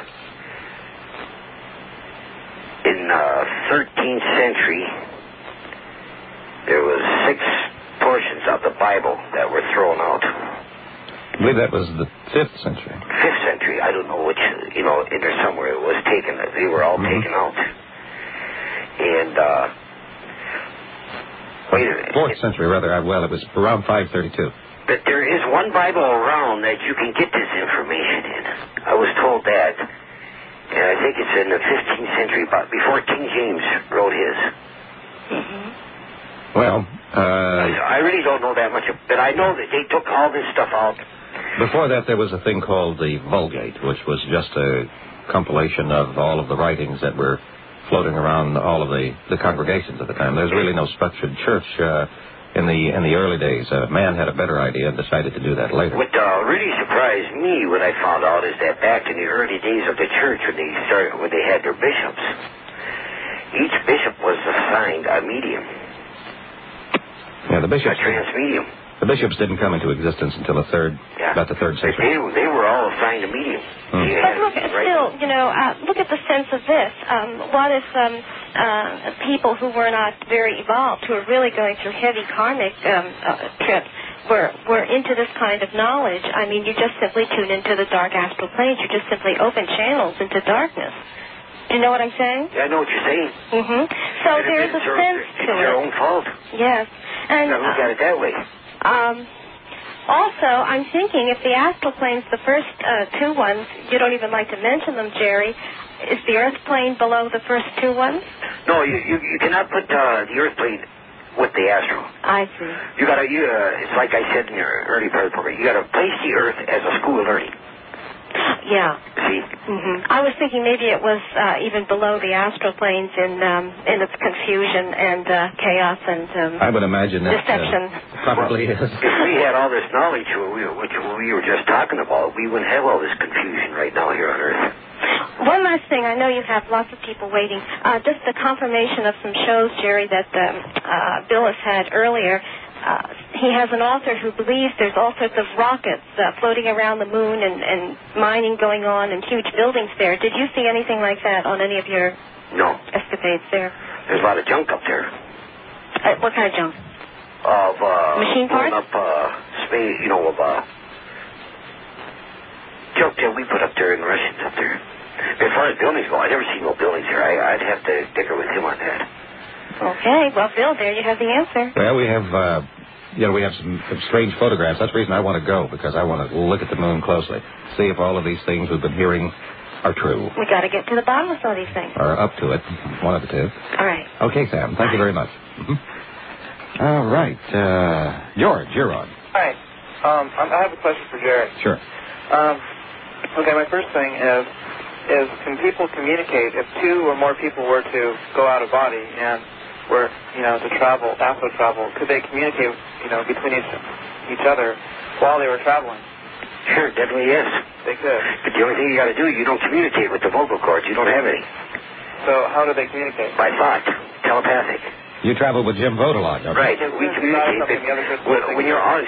in the 13th century, there was 6 portions of the Bible that were thrown out. I believe that was the 5th century. 5th century, I don't know which, in there somewhere it was taken. They were all taken out. And, wait a minute. 4th century, rather. Well, it was around 532. But there is one Bible around that you can get this information in. I was told that. And I think it's in the 15th century, before King James wrote his. Mm-hmm. Well, I really don't know that much. But I know that they took all this stuff out. Before that, there was a thing called the Vulgate, which was just a compilation of all of the writings that were floating around all of the congregations at the time. There's really no structured church in the early days. Man had a better idea and decided to do that later. What really surprised me, what I found out, is that back in the early days of the church, when they had their bishops, each bishop was assigned a medium. Yeah, the bishops. A transmedium. The bishops didn't come into existence until about the 3rd century. They were all assigned a medium. But look, still, look at the sense of this. What if people who were not very evolved, who were really going through heavy karmic trips, were into this kind of knowledge? I mean, you just simply tune into the dark astral planes. You just simply open channels into darkness. Do you know what I'm saying? Yeah, I know what you're saying. Mm-hmm. So there's a sense to it. It's their own fault. Yes. And look at it that way. Also, I'm thinking if the astral planes, the first two ones, you don't even like to mention them, Jerry, is the earth plane below the first two ones? No, you cannot put the earth plane with the astral. I see. You gotta, it's like I said in your early part of the program, you gotta place the earth as a school of learning. Yeah. See? Mm-hmm. I was thinking maybe it was even below the astral planes in its confusion and chaos and I would imagine that deception. Probably is. If we had all this knowledge, which we were just talking about, we wouldn't have all this confusion right now here on Earth. One last thing. I know you have lots of people waiting. Just the confirmation of some shows, Jerry, that Bill has had earlier. He has an author who believes there's all sorts of rockets floating around the moon and mining going on and huge buildings there. Did you see anything like that on any of your escapades there? There's a lot of junk up there. What kind of junk? Of machine parts? Up space, of junk that we put up there in the Russians up there. As far as buildings go, I never seen no buildings here. I'd have to dicker with him on that. Okay, well, Bill, there you have the answer. Well, we have, we have some strange photographs. That's the reason I want to go, because I want to look at the moon closely, see if all of these things we've been hearing are true. We got to get to the bottom of some of these things. Or up to it, one of the two. All right. Okay, Sam. Thank you very much. Mm-hmm. All right, George, you're on. Hi. I have a question for Jerry. Sure. Okay, my first thing is can people communicate if two or more people were to go out of body and were, to travel, astral travel, could they communicate, between each other while they were traveling? Sure, definitely yes. They could. But the only thing you got to do, you don't communicate with the vocal cords. You don't have any. So how do they communicate? By thought, telepathic. You travel with Jim Vogt a lot, don't you? Right. We communicate. When you're on,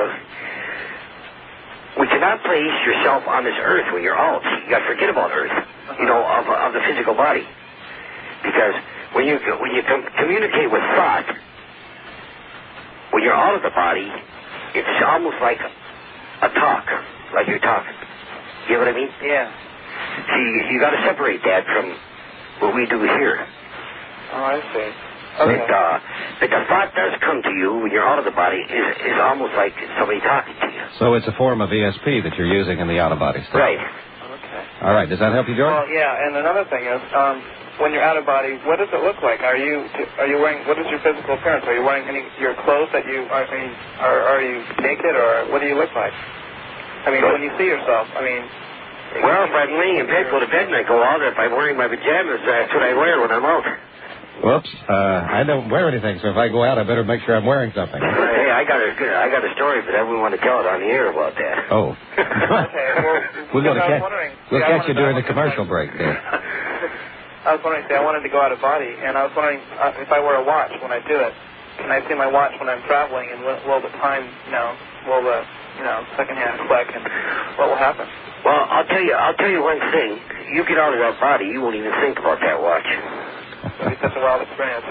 we cannot place yourself on this earth when you're out. You got to forget about earth, of the physical body, because when you communicate with thought, when you're out of the body, it's almost like a talk, like you're talking. You know what I mean? Yeah. See, you got to separate that from what we do here. Oh, I see. Okay. But the thought does come to you when you're out of the body is almost like somebody talking to you. So it's a form of ESP that you're using in the out-of-body state. Right. Okay. All right. Does that help you, George? Well, yeah. And another thing is, when you're out of body, what does it look like? Are you wearing? What is your physical appearance? Are you wearing your clothes that you? Are you naked, or what do you look like? When you see yourself, Well, if I'm laying in bed, go to bed, and I go out. If I'm wearing my pajamas, that's what I wear when I'm out. Whoops. I don't wear anything, so if I go out, I better make sure I'm wearing something. Hey, I got a story, but I wouldn't want to tell it on the air about that. Oh. Okay, well, we'll catch you during the commercial break there. I was wondering, I wanted to go out of body, and I was wondering if I wear a watch when I do it, can I see my watch when I'm traveling, and will the time, will the, second hand click, and what will happen? Well, I'll tell you one thing. You get out of that body, you won't even think about that watch. It'll be such a wild experience.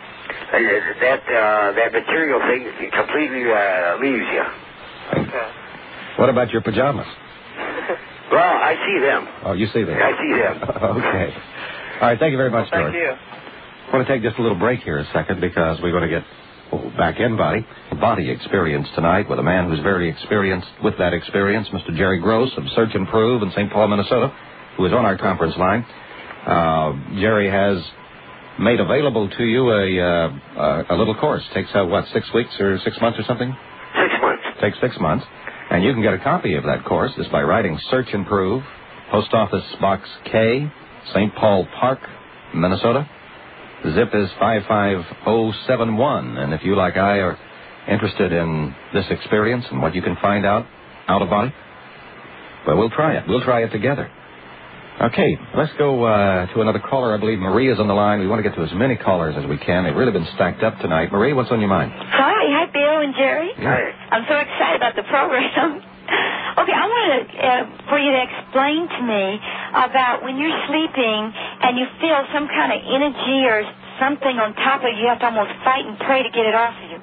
That material thing completely leaves you. Okay. What about your pajamas? Well, I see them. Oh, you see them? I see them. Okay. All right, thank you very much, George. Thank you. I want to take just a little break here a second because we're going to get back in body experience tonight with a man who's very experienced with that experience, Mr. Jerry Gross of Search and Prove in St. Paul, Minnesota, who is on our conference line. Jerry has made available to you a little course. Takes, 6 weeks or 6 months or something? 6 months. Takes 6 months. And you can get a copy of that course just by writing Search and Prove, Post Office Box K, St. Paul Park, Minnesota. The zip is 55071. And if you, like I, are interested in this experience and what you can find out of body, well, we'll try it. We'll try it together. Okay, let's go to another caller. I believe Marie is on the line. We want to get to as many callers as we can. They've really been stacked up tonight. Marie, what's on your mind? Hi, Bill and Jerry. Hi. I'm so excited about the program. Okay, I wanted for you to explain to me about when you're sleeping and you feel some kind of energy or something on top of you, you have to almost fight and pray to get it off of you.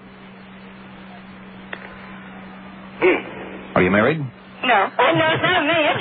Are you married? No. Oh, no, it's not a man.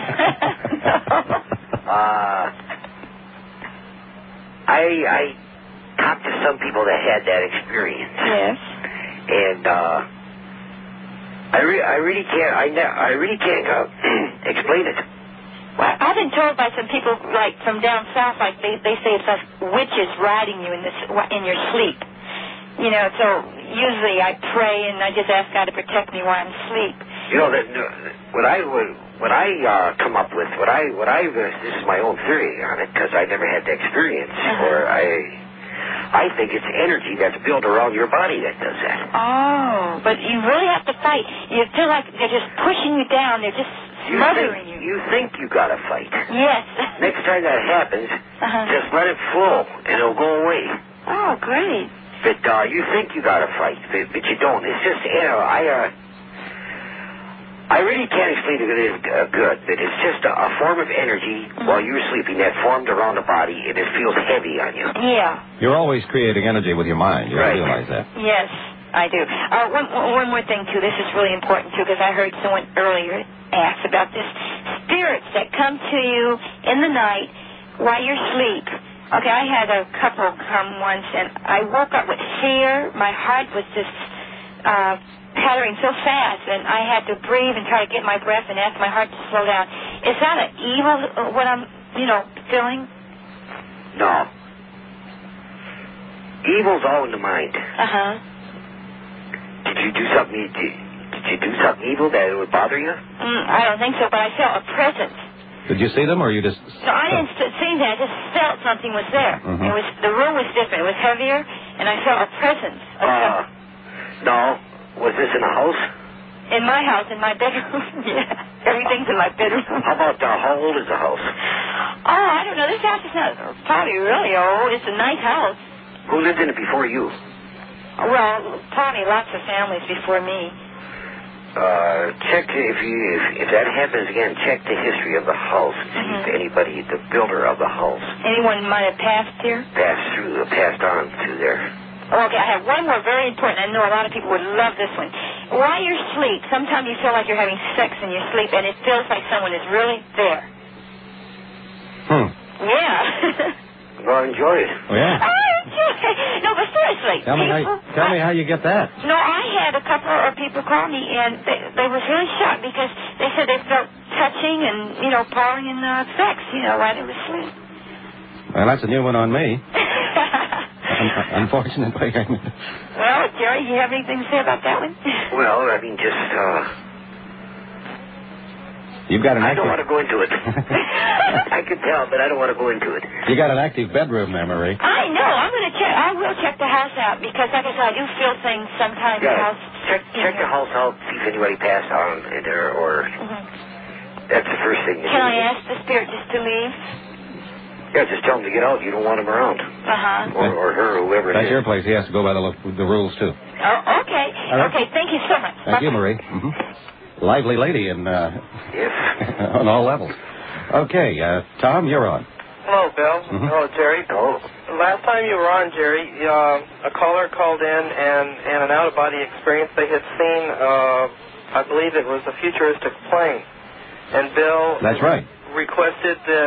I talked to some people that had that experience. Yes. And I really can't. I really can't explain it. Well, I've been told by some people, like from down south, like they say it's like witches riding you in your sleep. You know, so usually I pray and I just ask God to protect me while I'm asleep. You know that what I come up with, this is my own theory on it because I never had the experience. Or I think it's energy that's built around your body that does that. Oh, but you really have to fight. You feel like they're just pushing you down. They're just smothering you. You think you got to fight. Yes. Next time that happens, just let it flow and it'll go away. Oh, great. But you think you got to fight, but you don't. It's just, I really can't explain it good, but it's just a form of energy while you're sleeping that formed around the body, and it feels heavy on you. Yeah. You're always creating energy with your mind. You realize that. Yes, I do. One more thing, too. This is really important, too, because I heard someone earlier ask about this. Spirits that come to you in the night while you're asleep. Okay, I had a couple come once, and I woke up with fear. My heart was just pattering so fast, and I had to breathe and try to get my breath and ask my heart to slow down. Is that an evil, what I'm, feeling? No. Evil's all in the mind. Did you do something? Did you do something evil that would bother you? I don't think so, but I felt a presence. Did you see them, or you just... No, I didn't see that. I just felt something was there. The room was different. It was heavier, and I felt a presence. No. Was this in a house? In my house, in my bedroom. Yeah. Everything's in my bedroom. How about how old is the house? Oh, I don't know. This house is not probably really old. It's a nice house. Who lived in it before you? Well, probably lots of families before me. Check if that happens again. Check the history of the house. See if anybody, the builder of the house, anyone might have passed here. Passed on through there. Okay, I have one more very important. I know a lot of people would love this one. While you're asleep, sometimes you feel like you're having sex in your sleep, and it feels like someone is really there. Yeah. Well, enjoy it. Oh, yeah. No, but seriously. Tell me how you get that. No, I had a couple of people call me, and they were really shocked because they said they felt touching and, pouring in sex, while they were asleep. Well, that's a new one on me. Unfortunately. Well, Jerry, you have anything to say about that one? Well, I mean, just, You've got an I don't want to go into it. I can tell, but I don't want to go into it. You got an active bedroom there, Marie. I know. I will check the house out because, like I said, I do feel things sometimes in the house. Check the house out, see if anybody passed on in there, or... That's the first thing. Can I ask the spirit just to leave? Yeah, just tell him to get out. You don't want him around. Or her, or whoever it is. That's your place. He has to go by the rules, too. Oh, okay. Right. Okay, thank you so much. Thank you, Marie. Lively lady and yes. on all levels. Okay, Tom, you're on. Hello, Bill. Hello, Jerry. Hello. Last time you were on, Jerry, a caller called in and an out-of-body experience. They had seen, I believe it was a futuristic plane. And Bill... That's right. ...requested that...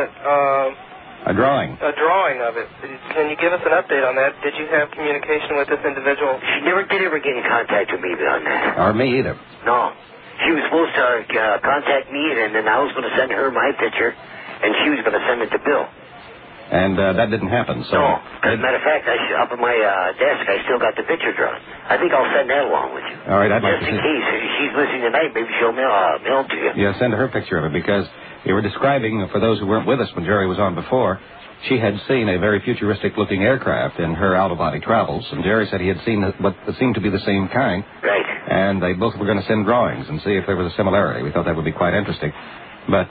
a drawing. A drawing of it. Can you give us an update on that? Did you have communication with this individual? She never did ever get in contact with me on that. Or me either. No. She was supposed to contact me, and then I was going to send her my picture, and she was going to send it to Bill. And that didn't happen, so... No. As a matter of fact, up at my desk, I still got the picture drawn. I think I'll send that along with you. All right, I'd like to see... Just in case. If she's listening tonight, maybe she'll mail it to you. Yeah, send her a picture of it, because you were describing, for those who weren't with us when Jerry was on before, she had seen a very futuristic-looking aircraft in her out-of-body travels, and Jerry said he had seen what seemed to be the same kind. Right. And they both were going to send drawings and see if there was a similarity. We thought that would be quite interesting. But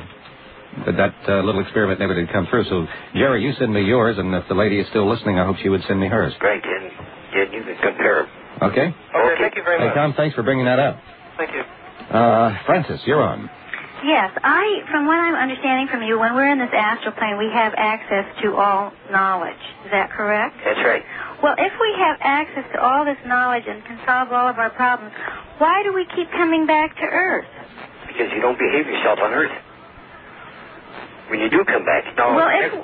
that little experiment never did come through. So, Jerry, you send me yours, and if the lady is still listening, I hope she would send me hers. Great, and you can compare them. Okay? Okay, thank you very much. Hey, Tom, thanks for bringing that up. Thank you. Francis, you're on. Yes, from what I'm understanding from you, when we're in this astral plane, we have access to all knowledge. Is that correct? That's right. Well, if we have access to all this knowledge and can solve all of our problems, why do we keep coming back to Earth? Because you don't behave yourself on Earth. When you do come back, Now, listen.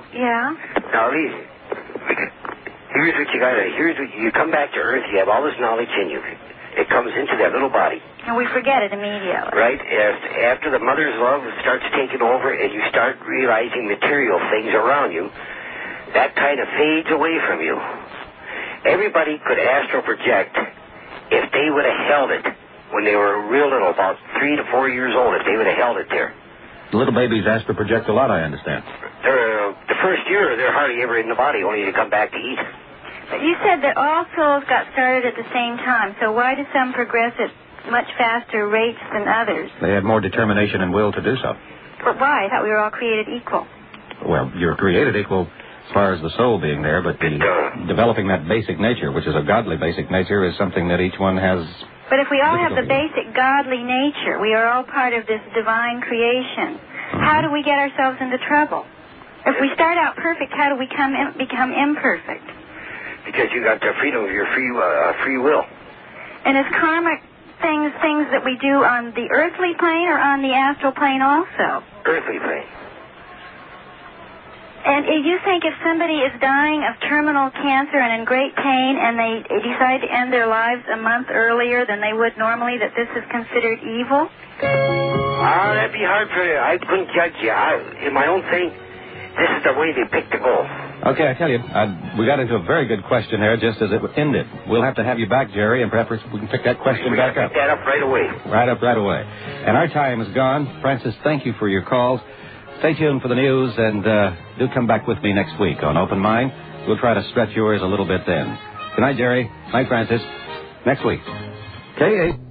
Here's what you got to... you come back to Earth, you have all this knowledge in you. it comes into that little body. And we forget it immediately. Right? After the mother's love starts taking over and you start realizing material things around you, that kind of fades away from you. Everybody could astral project if they would have held it when they were real little, about 3 to 4 years old, if they would have held it there. Little babies astral project a lot, I understand. The first year, they're hardly ever in the body, only to come back to eat. But you said that all souls got started at the same time, so why do some progress at much faster rates than others? They had more determination and will to do so. But why? I thought we were all created equal. Well, you're created equal as far as the soul being there, but developing that basic nature, which is a godly basic nature, is something that each one has. But if we all have the basic godly nature, we are all part of this divine creation. How do we get ourselves into trouble? If we start out perfect, how do we become imperfect? Because you got the freedom of your free will. And is karma things that we do on the earthly plane or on the astral plane also? Earthly plane. And you think if somebody is dying of terminal cancer and in great pain and they decide to end their lives a month earlier than they would normally, that this is considered evil? That'd be hard for you. I couldn't judge you. In my own thing, this is the way they picked to go. Okay, I tell you, we got into a very good question there just as it ended. We'll have to have you back, Jerry, and perhaps we can pick that question back up. Pick that up right away. Right away. And our time is gone. Francis, thank you for your calls. Stay tuned for the news, and do come back with me next week on Open Mind. We'll try to stretch yours a little bit then. Good night, Jerry. Night, Francis. Next week. K8.